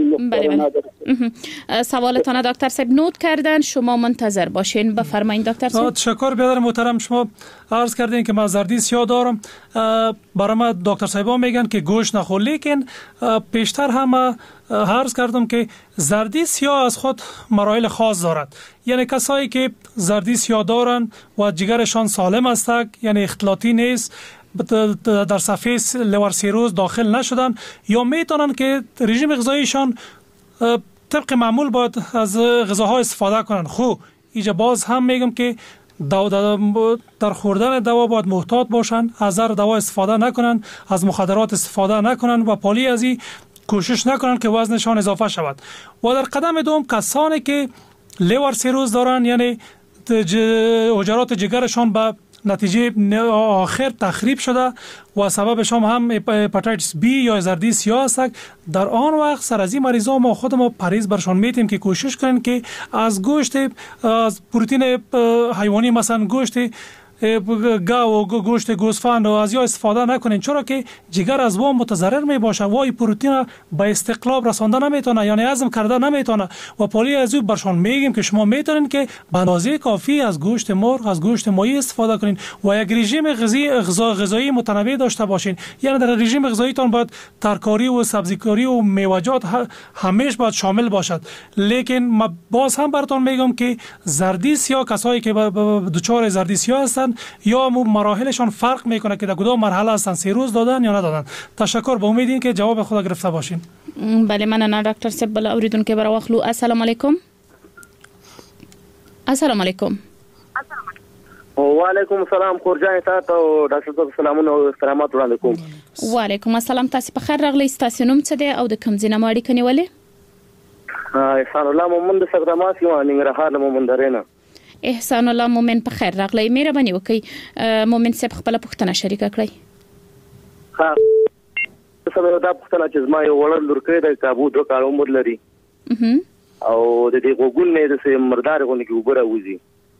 بله. سوالتان دکتر صاحب نوت کردن، شما منتظر باشین. بفرمایید دکتر صاحب.
تشکر برادر محترم. شما عرض کردین که من زردی سیاه دارم. برای من دکتر صاحبا میگن که گوشت نخور، لیکن پیشتر هم عرض کردم که زردی سیاه از خود مراحل خاص دارد. یعنی کسایی که زردی سیاه دارن و جگرشان سالم است، یعنی اختلاطی نیست، در صفحه لیور سیروز داخل نشدن، یا میتونن که رژیم غذاییشان طبق معمول باید از غذاها استفاده کنن. خب اینجا باز هم میگم که در خوردن دوا باید محتاط باشن، از دوا استفاده نکنن، از مخدرات استفاده نکنن و پالی از این کوشش نکنن که وزنشان اضافه شود. و در قدم دوم کسانی که لیور سیروز دارن، یعنی حجرات جگرشان به نتیجه آخر تخریب شده و سببشان هم هپاتایتس بی یا زردی سیاه است، در آن وقت سر از این مریضا ما خودمون پرهیز برشان میتیم که کوشش کنن که از گوشت، از پروتئین حیوانی مثلا گوشت گاو و گوشت گوسفند از یا استفاده نکنین، چرا که جگر از وام متضرر می باشه و این پروتئین به استقلاب رسانده نمیتونه، یعنی هضم کرده نمیتونه و پالی از او برشان میگیم که شما میتونین که به اندازه کافی از گوشت مرغ، از گوشت ماهی استفاده کنین و یک رژیم غذایی متنوع داشته باشین. یعنی در رژیم غذاییتان باید ترکاری و سبزیکاری و میوه‌جات همیشه باید شامل باشد. لیکن ما باز هم براتون میگم که زردی سیاه، کسایی که دچار زردی سیاه هستن یا مراحلشان فرق میکنه که در کدام مرحله هستن، 3 روز دادن یا ندادن. تشکر، به امید این که جواب خود گرفته باشین.
بله، من ډاکټر صاحب بل اوریدونکو بر واخلو. السلام علیکم. السلام علیکم.
وعلیکم السلام. خورجان تاسو او ډاکټر صاحب سلامونه او احترامات وړاندې کوم.
وعلیکم السلام. تاسو په خیر راغلی. تاسو نوم څه دی او د کوم ځای نه اړیکه نیولې؟
احسان الله مومن د سګراماس یو ننګرهار له مومن درینه.
احسان الله مومن په خیر راغلی. مهرباني وکړئ مومن صاحب خپل پوښتنه شریکه کړئ.
ها سمه دا پوښتنه چې زما یو وړل لورکې د کابو 2 کال عمر لري او د دې غوګل نه د سه مردار غونې کې وګره وځي.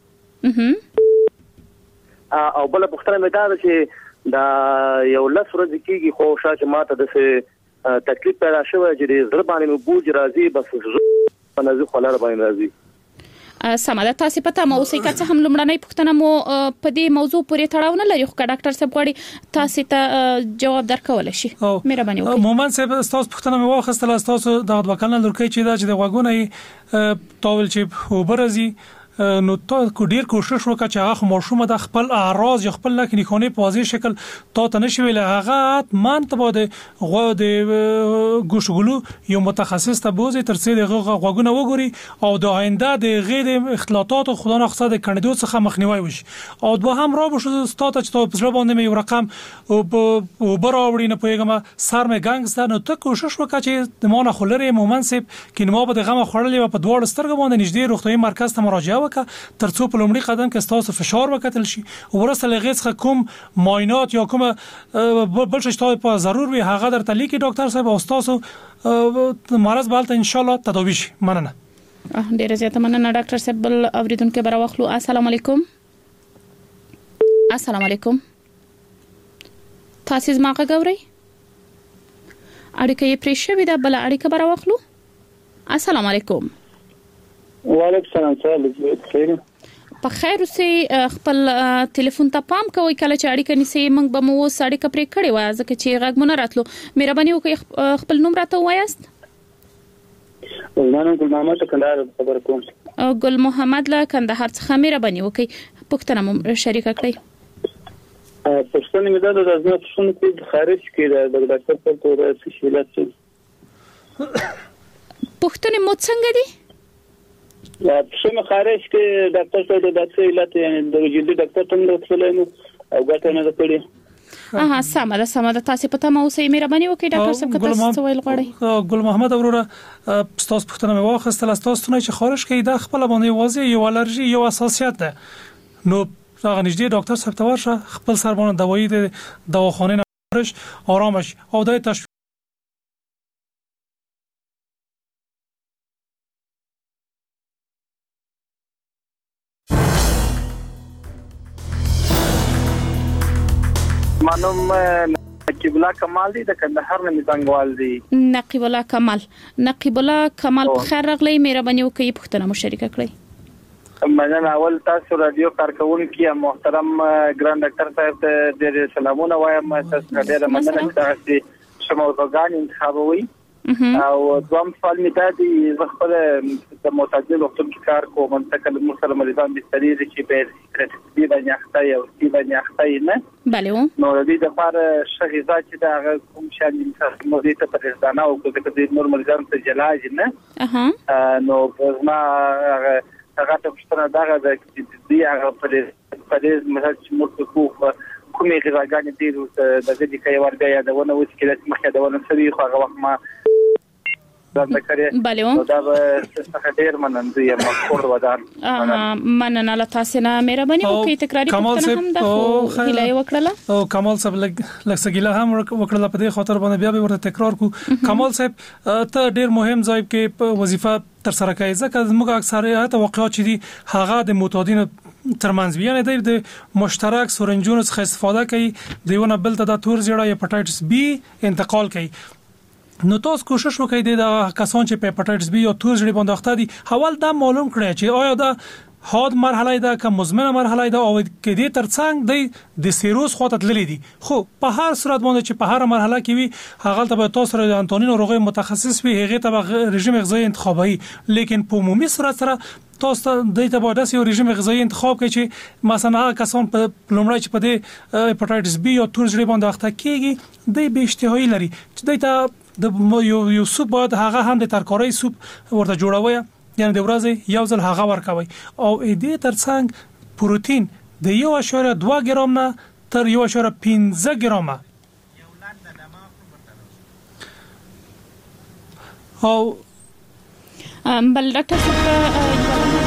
او بل پوښتنه مې دا چې دا یو لس ورځې کېږي خو شاته ماته د سه تکلیف پیدا شوی چې زړه باندې مې بوج راځي، بس په نزدې خلل باندې راځي.
سمه ده. تاسو پته مو اوسې که څه هم لمړنۍ پوښتنه مو په دې موضوع پورې تړاو نه لري، خو ډاکټر صاحب غواړي تاسو ته جواب درکول شي. مهرباني وکړئ.
مومن صاحب تاسو پوښتنه مې واخیستله، تاسو د وکالت لورکې چې دا چې د غوګونه تاول چې وبرزي نو تا ډیر کوشش وکړه چې هغه ماشومه د خپل اعراض یا خپل کلینیکونی په واضح شکل تا ته نشي ویل. هغه مان ته بده غو د ګوشګلو یو متخصص ته بوزي تر څو د غوګونه وګوري او د آینده د غیر اختلاطات خدا نه خصه د کندو څخه مخنیوي وشي. او دوه هم را بشو ستاته چې په ځړ باندې یو رقم او براوړي نه پويګم سر مې ګنګستر نو ته کوشش وکړه چې د مانه خلری مومن سیب کې نو په دغه خړلې په دوړ سترګ باندې نږدې روغتيایي مرکز ته مراجعه ترڅو په لومړي قدم کې تاسو فشار وکتل شي او ورسره لغې څخه کوم معاینات یا کوم بل څه چې په ضرور وي هغه درته لیکي ډاکټر صاحب او تاسو مرز بالته ان شاء الله تداوی شي. مننه.
ډیره زیاته مننه ډاکټر صاحب. بل اوریدونکو بر واخلو. السلام علیکم. السلام علیکم. تاسو زما غوړی اړیکه یې پرې شوې ده. بل اړیکه بر واخلو. السلام علیکم.
وعلیکم السلام. خیر
په خیر اوسې. خپل ټلیفون ته پام کوئ کله چې اړیکه نیسئ. موږ به مو اړیکه پرې کړې و ځکه چې غږ مونږ راتلو. مهرباني وکړئ خپل نوم راته وایاست.
زما نوم ګل محمد کندهار خبر کوم.
ګل محمد له کندهار څخه. مهرباني وکړئ پوښتنه مو شریکه کړئ.
پښتون مې دا د ازمه پښتون کې خارج کې د ډاکټر په توګه څه شیلات
پښتون مو څنګه دي؟
یا څنګه خارج کې ډاکټر ته د داسې علت یعنی د جلدي ډاکټر ته راغلی نو او ګټه نه کړې.
سمه ده. تاسو پته مو اوسې. مهرباني وکړئ ډاکټر صاحب که تاسو ویل غواړئ.
ګل محمد وروره تاسو پوښتنه مې واخیستله. تاسو نه چې خارج کې د خپل باندې واضح یو الرجی یو حساسیت ده نو هغه نږدې ډاکټر صاحب ته ورشه، خپل سر باندې دوايي د دواخانه نه ورش آرامش او د تشویق
منم نقیب الله کمال دی د کندهار نه میزنګوال دی.
نقیب الله کمال په خیر راغلی. مهرباني وکړئ پوښتنه مو شریکه کړئ.
مننه. اول تاسو رادیو کارکونکو محترم ګران ډاکټر صاحب ته ډېر سلامونه وایم. تاسو ډېر مننه چې شموږغان انتخابوي. او دوام سوال می دا دی زه خپل د معتدل وختونو کې کار کوم. منتقل مسلمان مریضان بستری چې په سکرټي باندې اخته او سی باندې اخته نه
بله
نو د دې لپاره شغیزه چې دا کوم شان انسان مو دې ته پرېږدانه او د نور مریضان ته جلاج نه نو زما هغه ته پښتنه دا د دې هغه پرېز مثلا چې موږ کومې غواګانې دي د دې کې یو ورګه یادونه وڅ کې د مخه دا ونه سوي خو هغه وخت ما
بله
دا څه ډیر مننه مشکور ودان
مننه له تاسو نه. مهرباني وکړئ تکراری پوښتنه هم د هیله وکړه.
او کمال صاحب لږ سګیله هم وکړه په دې خاطر باندې بیا به ورته تکرار کو. کمال صاحب ته ډیر مهم ځای کې وظیفه تر سره کوي ځکه موږ اکثریت واقعات چې دي هغه د معتادین ترمنځ یعنی د مشترک سورنجونو څخه استفاده کوي دیونه بل ته د تور زیړه یا هپاتایټس بی انتقال کوي. نو تاسو کوشش وکړئ د کسان چې په هپاتایټس بی یا تور زیړه باندې اخته دي حوال دا معلوم کړئ چې آیا دا حاد مرحله ده که مزمنه مرحله ده او کې دې ترڅنګ د سیروز خواته تللی دي. خو په هر صورت باندې چې په هر مرحله کې وي هغه ته به تاسو سره د انټونین ناروغي متخصص وي هغه ته به رژیم غذایی انتخابي، لیکن په عمومي صورت سره تاسو د ته باید یو رژیم غذایی انتخاب کړئ چې مثلا هغه کسان په لومړی چې په دې هپاتایټس بی یا تور زیړه باندې اخته کیږي د به اشتهایی لري چې د ته یو سوپ باید هغه هم د ترکاري سوپ ورته جوړوي، یعنی د ورځې یو ځل هغه ورکوي او دې ترڅنګ پروتین د 1.2 ګرام نه تر 1.15 ګرام او
بل ډاکټر صاحب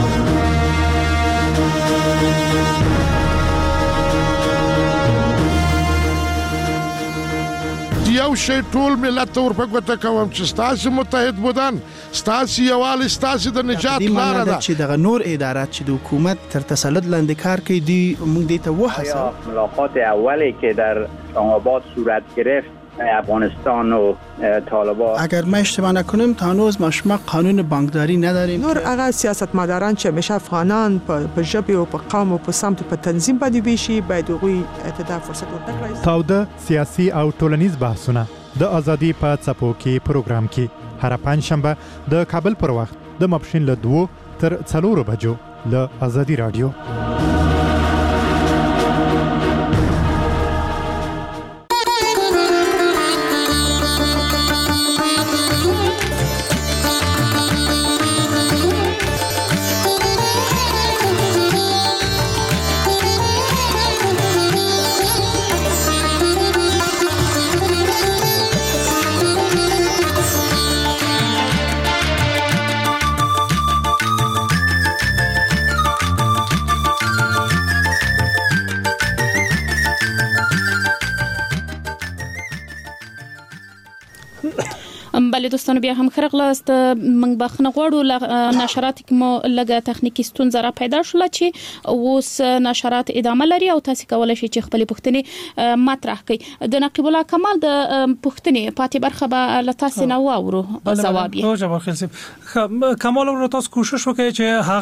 یو شی ټول ملت ورپګوته کوم چې ستاسو متحد بودن ستاسو یوال ستاسو د نجات لار ده
چې د نور ادارات چې د حکومت تر تسلط لاندې کار کوي دی موږ دې ته وحسه
ملاقات اولی که در اسلام‌آباد صورت گرفت افغانستان و طالبان
اگر ما اشتباه نکنم تا هنوز ما قانون بانکداری نداریم.
نور هغه سیاستمداران چې همیشه افغانان په ژبه او په قوم او په سمت په تنظیم باندې ویشي باید هغوی ته فرصت ورکړي.
تاوده سیاسي او ټولنیز بحثونه د ازادي په څپو کې پروګرام کې هر پنځشنبه د کابل پر وخت د ماپښین له 2 تر 4 بجو له ازادي رادیو.
بله دوستانو بیا هم خرغلاست من بخنه غواړو نشرات کوم لګه تخنیکی ستونزه را پیدا شول چې اوس نشرات ادامه لري او تاسو کولای شئ چې خپل پوښتنې مطرح کړئ. د نقیب الله کمال د پوښتنې پاتې برخه به لتاسو نه واورو ځواب
یې. کمال ورو تاسو کوشش وکړئ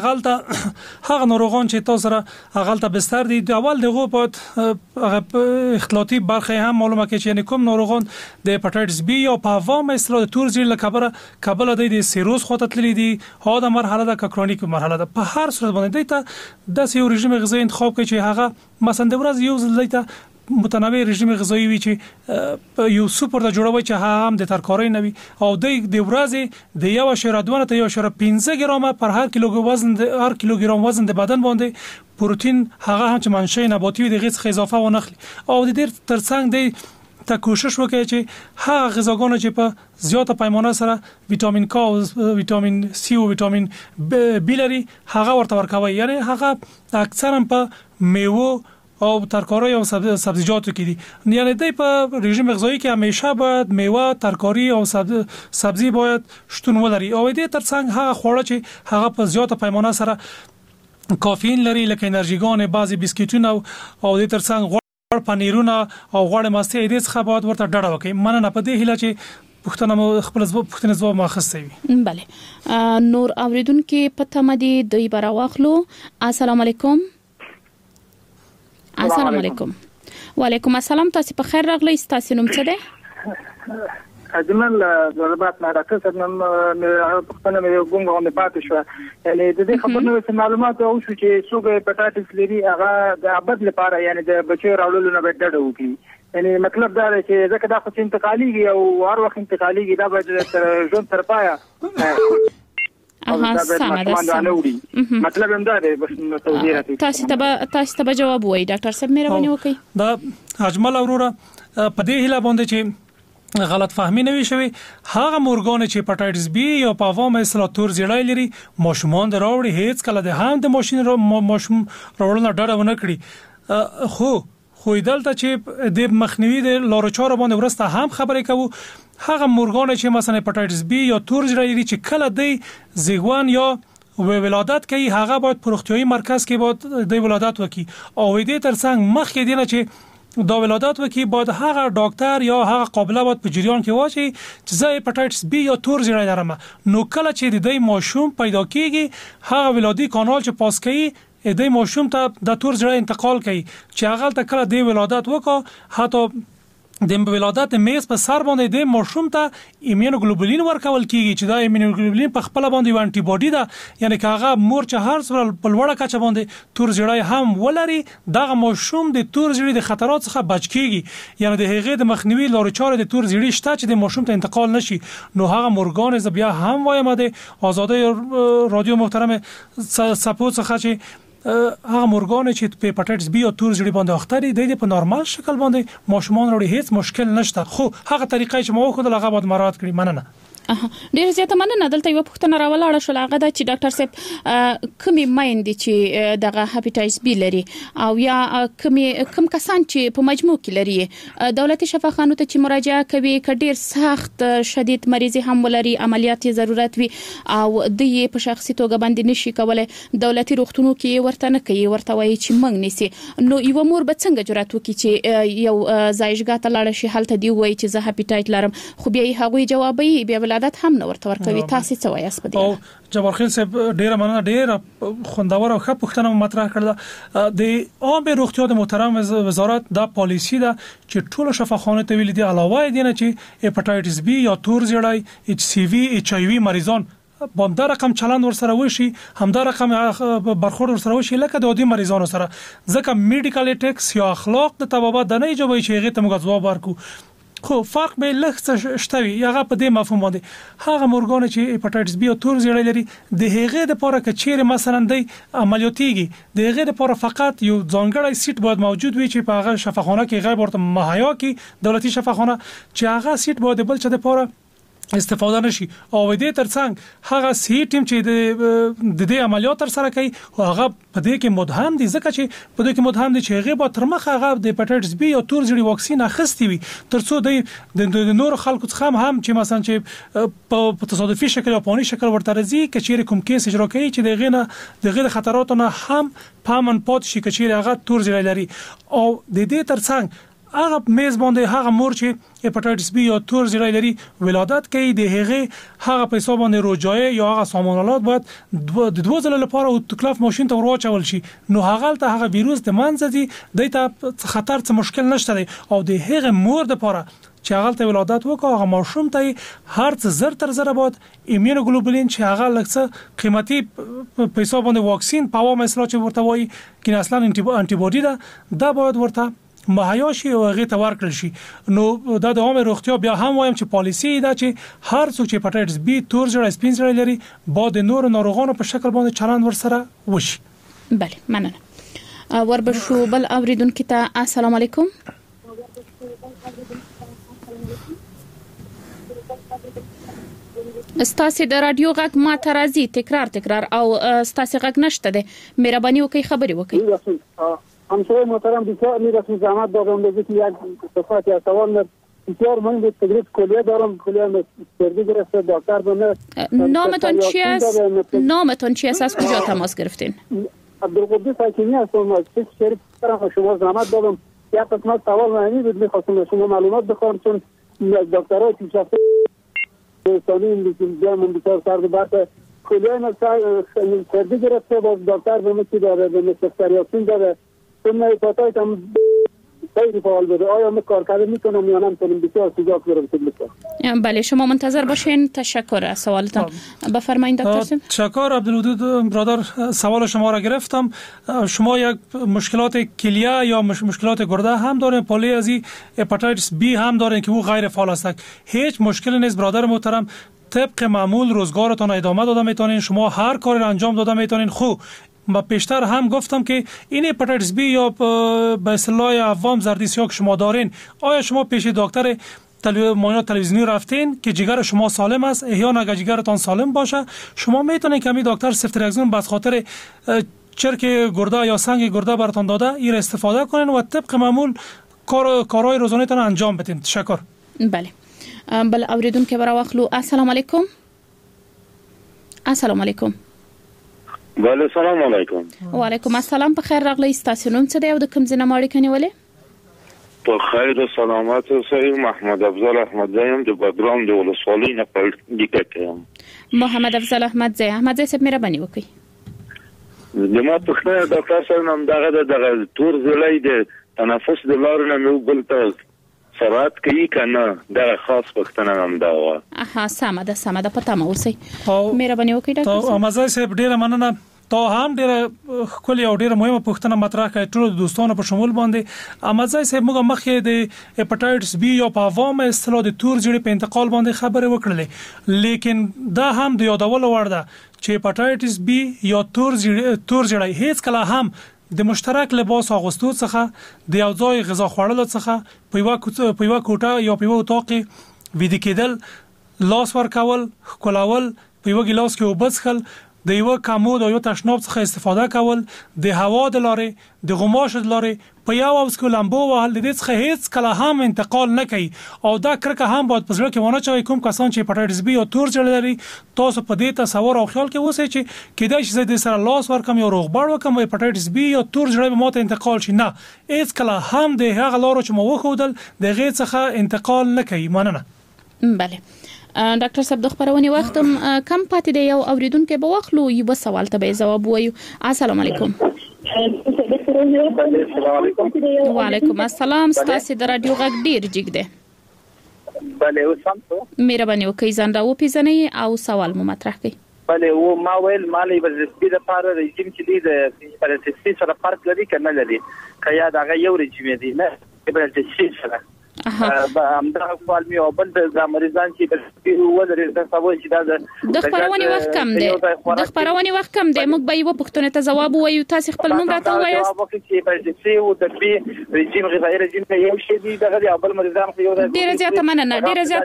چې هغه ناروغان چې تاسو سره هغه ته بستر دي د اول دغه په اختلاطي برخه هم معلومه کړي چې کوم ناروغان د هپاتایټس بی یا په عوام اصطلاح تور زیړه لکبره قبل د سیروز خواته تللی دي هدا مرحله د کرونیک مرحله ده. په هر صورت باندې د یو رژیم غذایی انتخاب کوي چې هغه مثلا د ورځ یو ځل د متنوع رژیم غذایی وي چې یو سوپر د جوړوي چې هم د ترکاري نه وي او د ورځ د 1.2 ته 1.15 ګرام پر هر کیلوګرام وزن د بدن باندې پروتین هغه هم چې منشأ نباتي د غذا اضافه ونخلي او د دې ترڅنګ د ته کوشش وکړئ چې هغه غذاګانو چې په زیاته پیمانه سره ویټامین کا او ویټامین سی او ویټامین بی لري هغه ورته ورکوي، یعنی هغه اکثرا په میوه او ترکاری او سبزیجاتو کې دي. یعنی د په رژیم غذایی کې همیشه باید میوه، ترکاری او سبزی باید شتون ولري او دې ترڅنګ هغه خواړه چې هغه په زیاته پیمانه سره کافین لري لکه انرژیګان، بعضی بسکټونه او دې ترڅنګ پنیرونه او غوړ ماستې دې څخه بعد ورته ډډه وکړي. مننه په دې هیله چې پښتنه خپل پښتنه ځواب ماخصه وي.
بله نور اوریدونکو پته مدي دوی برا واخلو. السلام علیکم. السلام علیکم. وعلیکم السلام. تاسو په خیر راغلی. تاسو نوم څه دی؟
اجمل ضربات مع ډاکټر صاحب نن پښتنه مې ګونګه مې پاتې شو، یعنی د دې خبرونو معلومات او شو چې څوک هپاتایټس لري هغه د ابد لپاره یعنی د بچو راوړلو نه ډډه وکړي. یعنی مطلب دا دی چې ځکه دا خو انتقالي او هر وخت انتقالي دا به تر ژوند تر پایا مطلب هم دا دی. بس توضیح
تاسو ته جواب وایي ډاکټر صاحب مهرباني وکړئ.
دا اجمل اوروره په دې هیله باندې چې غلط فهمي نه وي شوی هغه مورګان چې هپاتایټس بی یا په عوام اصطلاح تور زیړی لري ماشومان دراوړي هیڅ کله د هم د ماشوم راوړل ډډه ونه کړي. خو دلته چې د مخنیوي د لارچاره باندې ورسته هم خبرې کوو هغه مورګان چې مثلا هپاتایټس بی یا تور زیړی لري چې کله د زیګوان یا ولادت کوي هغه باید پروختیايي مرکز کې باید د ولادت وکي او دې ترڅنګ مخکې دینه چې دا ولادت وکي باید هغه ډاکټر یا هغه قابله باید په جریان کې واچي چې زه هپاتایتس بی یا تور زیړی لرم. نو کله چې د دې ماشوم پیدا کیږي هغه ولادي کانال چې پاس کوي د ماشوم ته د تور زیړی انتقال کوي چې هغه ته کله د ولادت وکړه حتی د ولادت میز په سر باندې د ماشوم ته ایمونوګلوبولین ورکول کیږي چې دا ایمونوګلوبولین په خپل باندې یو انټي باډي ده یعنی که هغه مور چې هر څومره په لوړه کچه باندې تور زیړی هم ولري دغه ماشوم د تور زیړی د خطرات څخه بچ کیږي یعنی د هغې د مخنیوي لارې چارې د تور زیړی شته چې د ماشوم ته انتقال نشي. نو هغه مورګان ز بیا هم وایم د آزادۍ رادیو محترم سپو څخه چې هغه مورګان چې په هپاتایتس بی او تور زیړی باندې اختري د په نورمال شکل باندې ماشومان وروړي هیڅ مشکل نشته خو هغه طریقې چې مو خو د لغه باید مراعات کړی. مننه.
ډیر زیاته مننه. دلته یو پوښتنه راولاړه شو هغه د چې ډاکټر صاحب کومي مایندې چې دغه هپاتایتس بی لري او یا کوم کسان چې په مجموع کې لري دولتي شفاخانو ته چې مراجعه کوي کډیر سخت شدید مریضي هم ولري عملیاتي ضرورت وي او د یې په شخصي توګه باندې نشي کولای دولتي روغتونو کې ورته نه کوي ورته وایي چې منګ نيسي. نو یو مور به څنګه جرأت وکړي چې یو ځایشګاه ته لاړ شي هلته دی وایي چې زه هپاتایت لرم خو بیا یې هغوی جوابي بیا ولادت هم نه ورته ورکوي. تاسو څه وایي اسپدي؟
او جبار خیل صاحب ډیره مننه ډیره خوندور او ښه پوښتنه مطرح کړله. د عامه روغتیا د محترم وزارت دا پالیسی ده چې ټول شفاخانه ته ویل دي علاوه دي نه چې هپاتایتس بی یا تور زیړی اچ سی وی اچ ای وی مریضان همدا رقم چلند ورسره وشي همدا رقم برخورد ورسره وشي لکه د عادي مریضانو سره ځکه میډیکل اټیکس یا اخلاق د طبابت د نه ایجابي چې هغه ته موږ ځواب ورکو خو فرق به لږ شتوي هغه په دې مفهوم باندې هغه مورګان چې هپاتایتس بی او تور زیړی لري د هغه د لپاره کچېره مثلا د عملیاتيږي د هغه لپاره فقط یو ځانګړی سیټ باید موجود وي چې په هغه شفاخانه کې غیر ورته مهیا کې دولتي شفاخانه چې هغه سیټ باید بل څه لپاره استفاده نشي او دې ترڅنګ هغه سی ټیم چې د دې عملیات تر سره کوي هغه په دې کې مدهم دي ځکه چې په دې کې مدهم دي چې هغه به تر مخه هغه د هپاتایتس بی او تور زیړی واکسین اخیستی وي ترڅو د نور خلکو څخه هم چې مثلا چې په تصادفي شکل او پانی شکل ورته راځي کچېره کوم کیس اجرا کوي چې د غیر خطراتو نه هم پامن پات شي کچېره هغه تور زیړی لري او د دې ترڅنګ هغه میز باندې هغه مور چې هپاتایتس بی یا تور زیړی لري ولادت کوي د هغه پیسې باندې روجای یا هغه سامانالات باید د دوه ځله لپاره او تکلیف ماشين ته ورواچول شي نو هغه ویروس د منځ دي د خطر څه مشکل نشته او د هغه مور د لپاره چې هغه ته ولادت وکړي هغه ماشوم ته هر څه زر تر زر باید ایمونوګلوبولین چې هغه لکه قیمتي پیسې باندې واکسین په وامه اصلاح چې ورته وایي کې اصلا انټي باډي دا باید ورته مهیا شي او هغه ته ورکړل شي. نو دا د عامه روغتیا بیا هم وایم چې پالیسی دا چې هر څوک چې هپاتایتس بی تور زیړی سپین زیړی لري با د نور ناروغانو په شکل باندې چلند ورسره وشي.
بله مننه. وربشو بل اوریدونکو ته السلام علیکم. استاسي د رادیو غږ ما ترازی تکرار او استاسي غږ نشته ده مهرباني وکړئ خبري وکړئ.
همسایه محترم بسیار میرسیم زحمت دادم بگید یک صفحه یا سوال بسیار من به تدریس کلیه دارم کلیه سردی گرفته دکتر بنده
نامتون چی است از کجا تماس گرفتین؟
عبدالقدوس حکیمی هستم از شریف دارم شما زحمت دادم یک قسمت سوال معنی بود میخواستم شما معلومات بخوام چون دکترهای پیشرفته ثانی من بسیار سرد برد کلیه سردی گرفته با دکتر بنده چی داره به سکتریاسین داره ثم هپاتایت هم خیلی فعال بده آیا من کارکرد میتونم یا نمیتونم بسیار سوزاک برم.
بله شما منتظر باشین. تشکر از سوالتان. بفرمایید دکتر صاحب.
تشکر عبدالودود برادر سوال شما را گرفتم. شما یک مشکلات کلیه یا مشکلات گرده هم دارین پالی از هپاتایتس بی هم دارین که او غیر فعال است. هیچ مشکلی نیست برادر محترم. طبق معمول روزگارتان ادامه داده میتونین شما هر کاری را انجام داده میتونین. خو ما پیشتر هم گفتم که این هپاتایتس بی یا به اصطلاح عوام زردیسیا که شما دارین آیا شما پیش دکتر معاینات تلویزیونی رفتین که جگر شما سالم است احیانا اگر جگرتان سالم باشه شما میتونید که همین دکتر سفتریاکسون بس خاطر چرک گرده یا سنگ گرده براتون داده این استفاده کنین و طبق معمول کارهای روزانه‌تان انجام بدین. تشکر.
بله بل اوریدونکو برا واخلو. السلام علیکم. السلام علیکم.
بله سلام علیکم.
وعلیکم السلام. په خیر راغلی. تاسو نوم څه دی او د کوم ځای نه ماړی کنیولې؟
په خیر او سلامت اوسئ. محمد افضل احمد زایم د بدرام د ولسوالۍ نه په لیکه کوم.
محمد افضل احمد زای. احمد زای صاحب مهرباني وکړئ.
د ما په خیر د تاسو نن دغه تور زلای د تنفس د لارو نه بل ته سرعت کوي کنه دا خاص پښتنه هم دا و.
اها سمه ده پته مو اوسئ. مهرباني وکړئ ډاکټر
صاحب. مزه صاحب ډیره مننه. ته هم ډیره خولي او ډیره مهمه پوښتنه مطرح کړې ټول دوستانو په شمول باندې. امازای صاحب موږ مخکې د هپاتایټس بی یا په عوامه اصطلاح د تور ژیړي په انتقال باندې خبرې وکړلې، لیکن دا هم د یادولو وړ ده چې هپاتایټس بی یا تور ژیړي هیڅ کله هم د مشترک لباس اغوستو څخه د یو ځای غذا خوړلو څخه په یو کوټه یا په یو اتاق ویده کېدل، لاس ورکول، خولول، په یو ګلاس کې اوبه څښل، د یو کمود او یو تشناب څخه استفاده کول، د هوا د لارې، د غماش د لارې په یو اوس کې لامبو وهل، د دې څخه هیڅ کله هم انتقال نه کوي او دا کرکه هم باید په ځل کې ونه چوي. کوم کسان چې هپاتایټس بی او تور ژیړي لري تاسو په دې تصور او خیال کې اوسئ چې کېدای شي د سره لاس ورکم یو روغبړ وکم هپاتایټس بی یا تور ژیړي به ماته انتقال شي. نه، هیڅ کله هم د هغه لارو چې مو وښودل د غیر څخه انتقال نه کوي. مننه.
بله ډاکټر صاحب د خبرونې وخت کم پاتې دی، یو اوریدونکو به واخلو یو سوال ته به جواب وایو. السلام علیکم. وعلیکم السلام. تاسو د رادیو غږ ډیر جګ دی.
بله وسم ته
مهرباني وکړئ ځان را وپیژنئ او سوال مو مطرح کړئ.
بله و ما ویل مالي ورزشي د پاره رژیم چې دی د پرسپسي سره فرق لري کنه لري کیا دا یو رژیم دی نه پرسپسي سره همدا خپل می او بل د مریضان چې د ولري د سبا چې
د خبرونې وخت کم دی. د خبرونې وخت کم دی. موږ به یو پښتنه ته جواب وایو. تاسو خپل نوم راته وایئ.
جواب کې پرسپسي او د بي رژیم غذایی رژیم ته یو شی دی دغه بل مریضان خو یو
ډیر زیاته مننه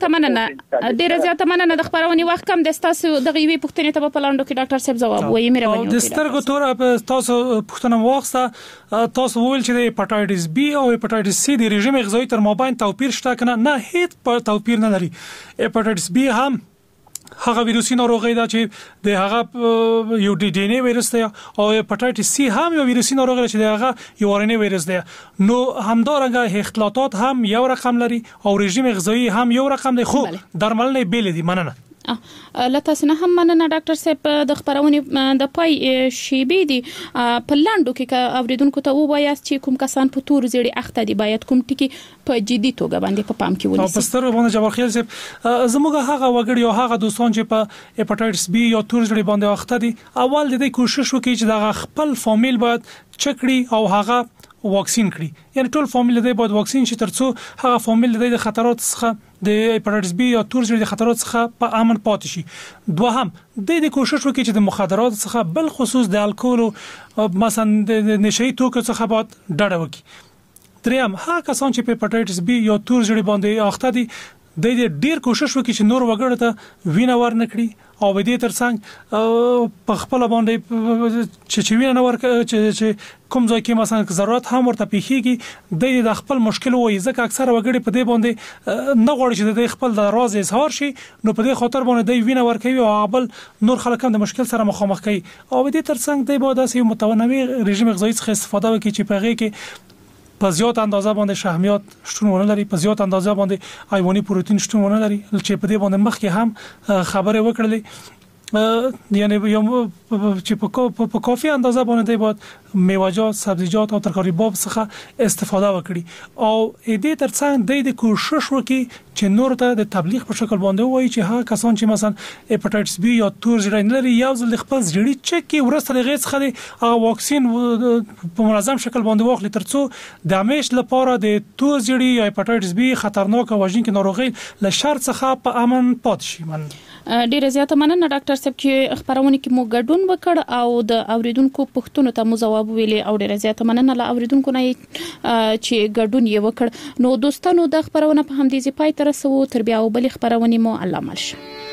د خبرونې وخت کم دی. تاسو دغه یو پښتنه ته په لاندو کې ډاکټر صاحب جواب وایي. مهرباني وکړئ.
د سترګو تور تاسو پښتنه واخسته تاسو ویل چې د هپاتایټس بی او هپاتایټس سی د رژیم غذایی تر مابین توپیر شته کنه؟ نه، هیڅ توپیر نه لري. هپاتایټس بی هم هغه ویروسي ناروغي ده چې د هغه یو ډي ان اي وایرس دی او هپاتایټس سی هم یو ویروسي ناروغي ده چې د هغه یو ار ان اي وایرس دی. نو همدارنګه اختلاطات هم یو رقم لري او رژیم غذایی هم یو رقم دی، خو درملنه بیل دي. مننه.
لته سنه هم مننه ډاکټر صاحب د خبرونې د پای شیبې دي په لاندو کې اوریدونکو ته وایاست چې کوم کسان په تور زیړي اخته دي باید کوم ټکی په جدي توګه باندې په پام کې ونیسي.
په ستر باندې جواب خیال صاحب زموږ هغه وګړي او هغه دوستان چې په هپاتایټس بی یا تور زیړي باندې اخته دي اول د دې کوشش وکړي چې د خپل فامیل باید چکړي او هغه واکسین کړي. یعنی ټول فامیل د باید واکسین شي ترڅو هغه فامیل د خطرات څخه د هپاتایټس بی یا تور زیړي د خطرات څخه په امن پاتې شي. دوهم د کوشش وکړي چې د مخدرات څخه بل خصوص د الکول او مثلا د نشئی توکو څخه باید ډډه وکړي. دریم هغه کسان چې په هپاتایټس بی یا تور زیړي باندې اخته دي د ډیر کوشش وکړي چې نور وګړو ته وینه ورنکړي او به دې ترڅنګ په خپل باندې چې وینه نور چې کوم ځای کې مثلا ضرورت هم ورته پیخيږي د خپل مشکل وایي ځکه اکثره وګړي په دې باندې نه غواړي چې د خپل د راز اظهار شي، نو په دې خاطر باندې د وینه ورکوي او بل نور خلک هم د مشکل سره مخامخ کوي او به دې ترڅنګ د باید اسې متنوع رژیم غذایی څخه استفاده وکړي چې په هغه کې په زیات اندازه باندې شحمیات شتون ونه لري، په زیات اندازه باندې حیواني پروتین شتون ونه لري چې په دې باندې مخکې هم خبره وکړلې. یعنی چې په کافي اندازه باندې باید میوه‌جات، سبزیجات او ترکاری باب څخه استفاده وکړي او دې ترڅنګ د کوشش وکړي چې نور ته د تبلیغ په شکل باندې وایي چې ها کسان چې مثلا هپاتایټس بی یا تور زیړی لري یو ځل خپل زیړی چک ورسره غیر څخه هغه واکسین په منظم شکل باندې واخلي ترڅو د همیش لپاره د تور زیړی یا هپاتایټس بی خطرناک او وژونکي ناروغي له شر څخه په امن پات شي. من
ډیره زیاته مننه ډاکټر صاحب چې خبرونه کې مو ګډون وکړ او د اوریدونکو پوښتنو ته مو جواب ویلې او ډیره زیاته مننه له اوریدونکو نه چې ګډون یې وکړ. نو دوستانو د خبرونه په همدې ځای پای ته رسو. تر بیا او بل خبرونه مو الله مل شه.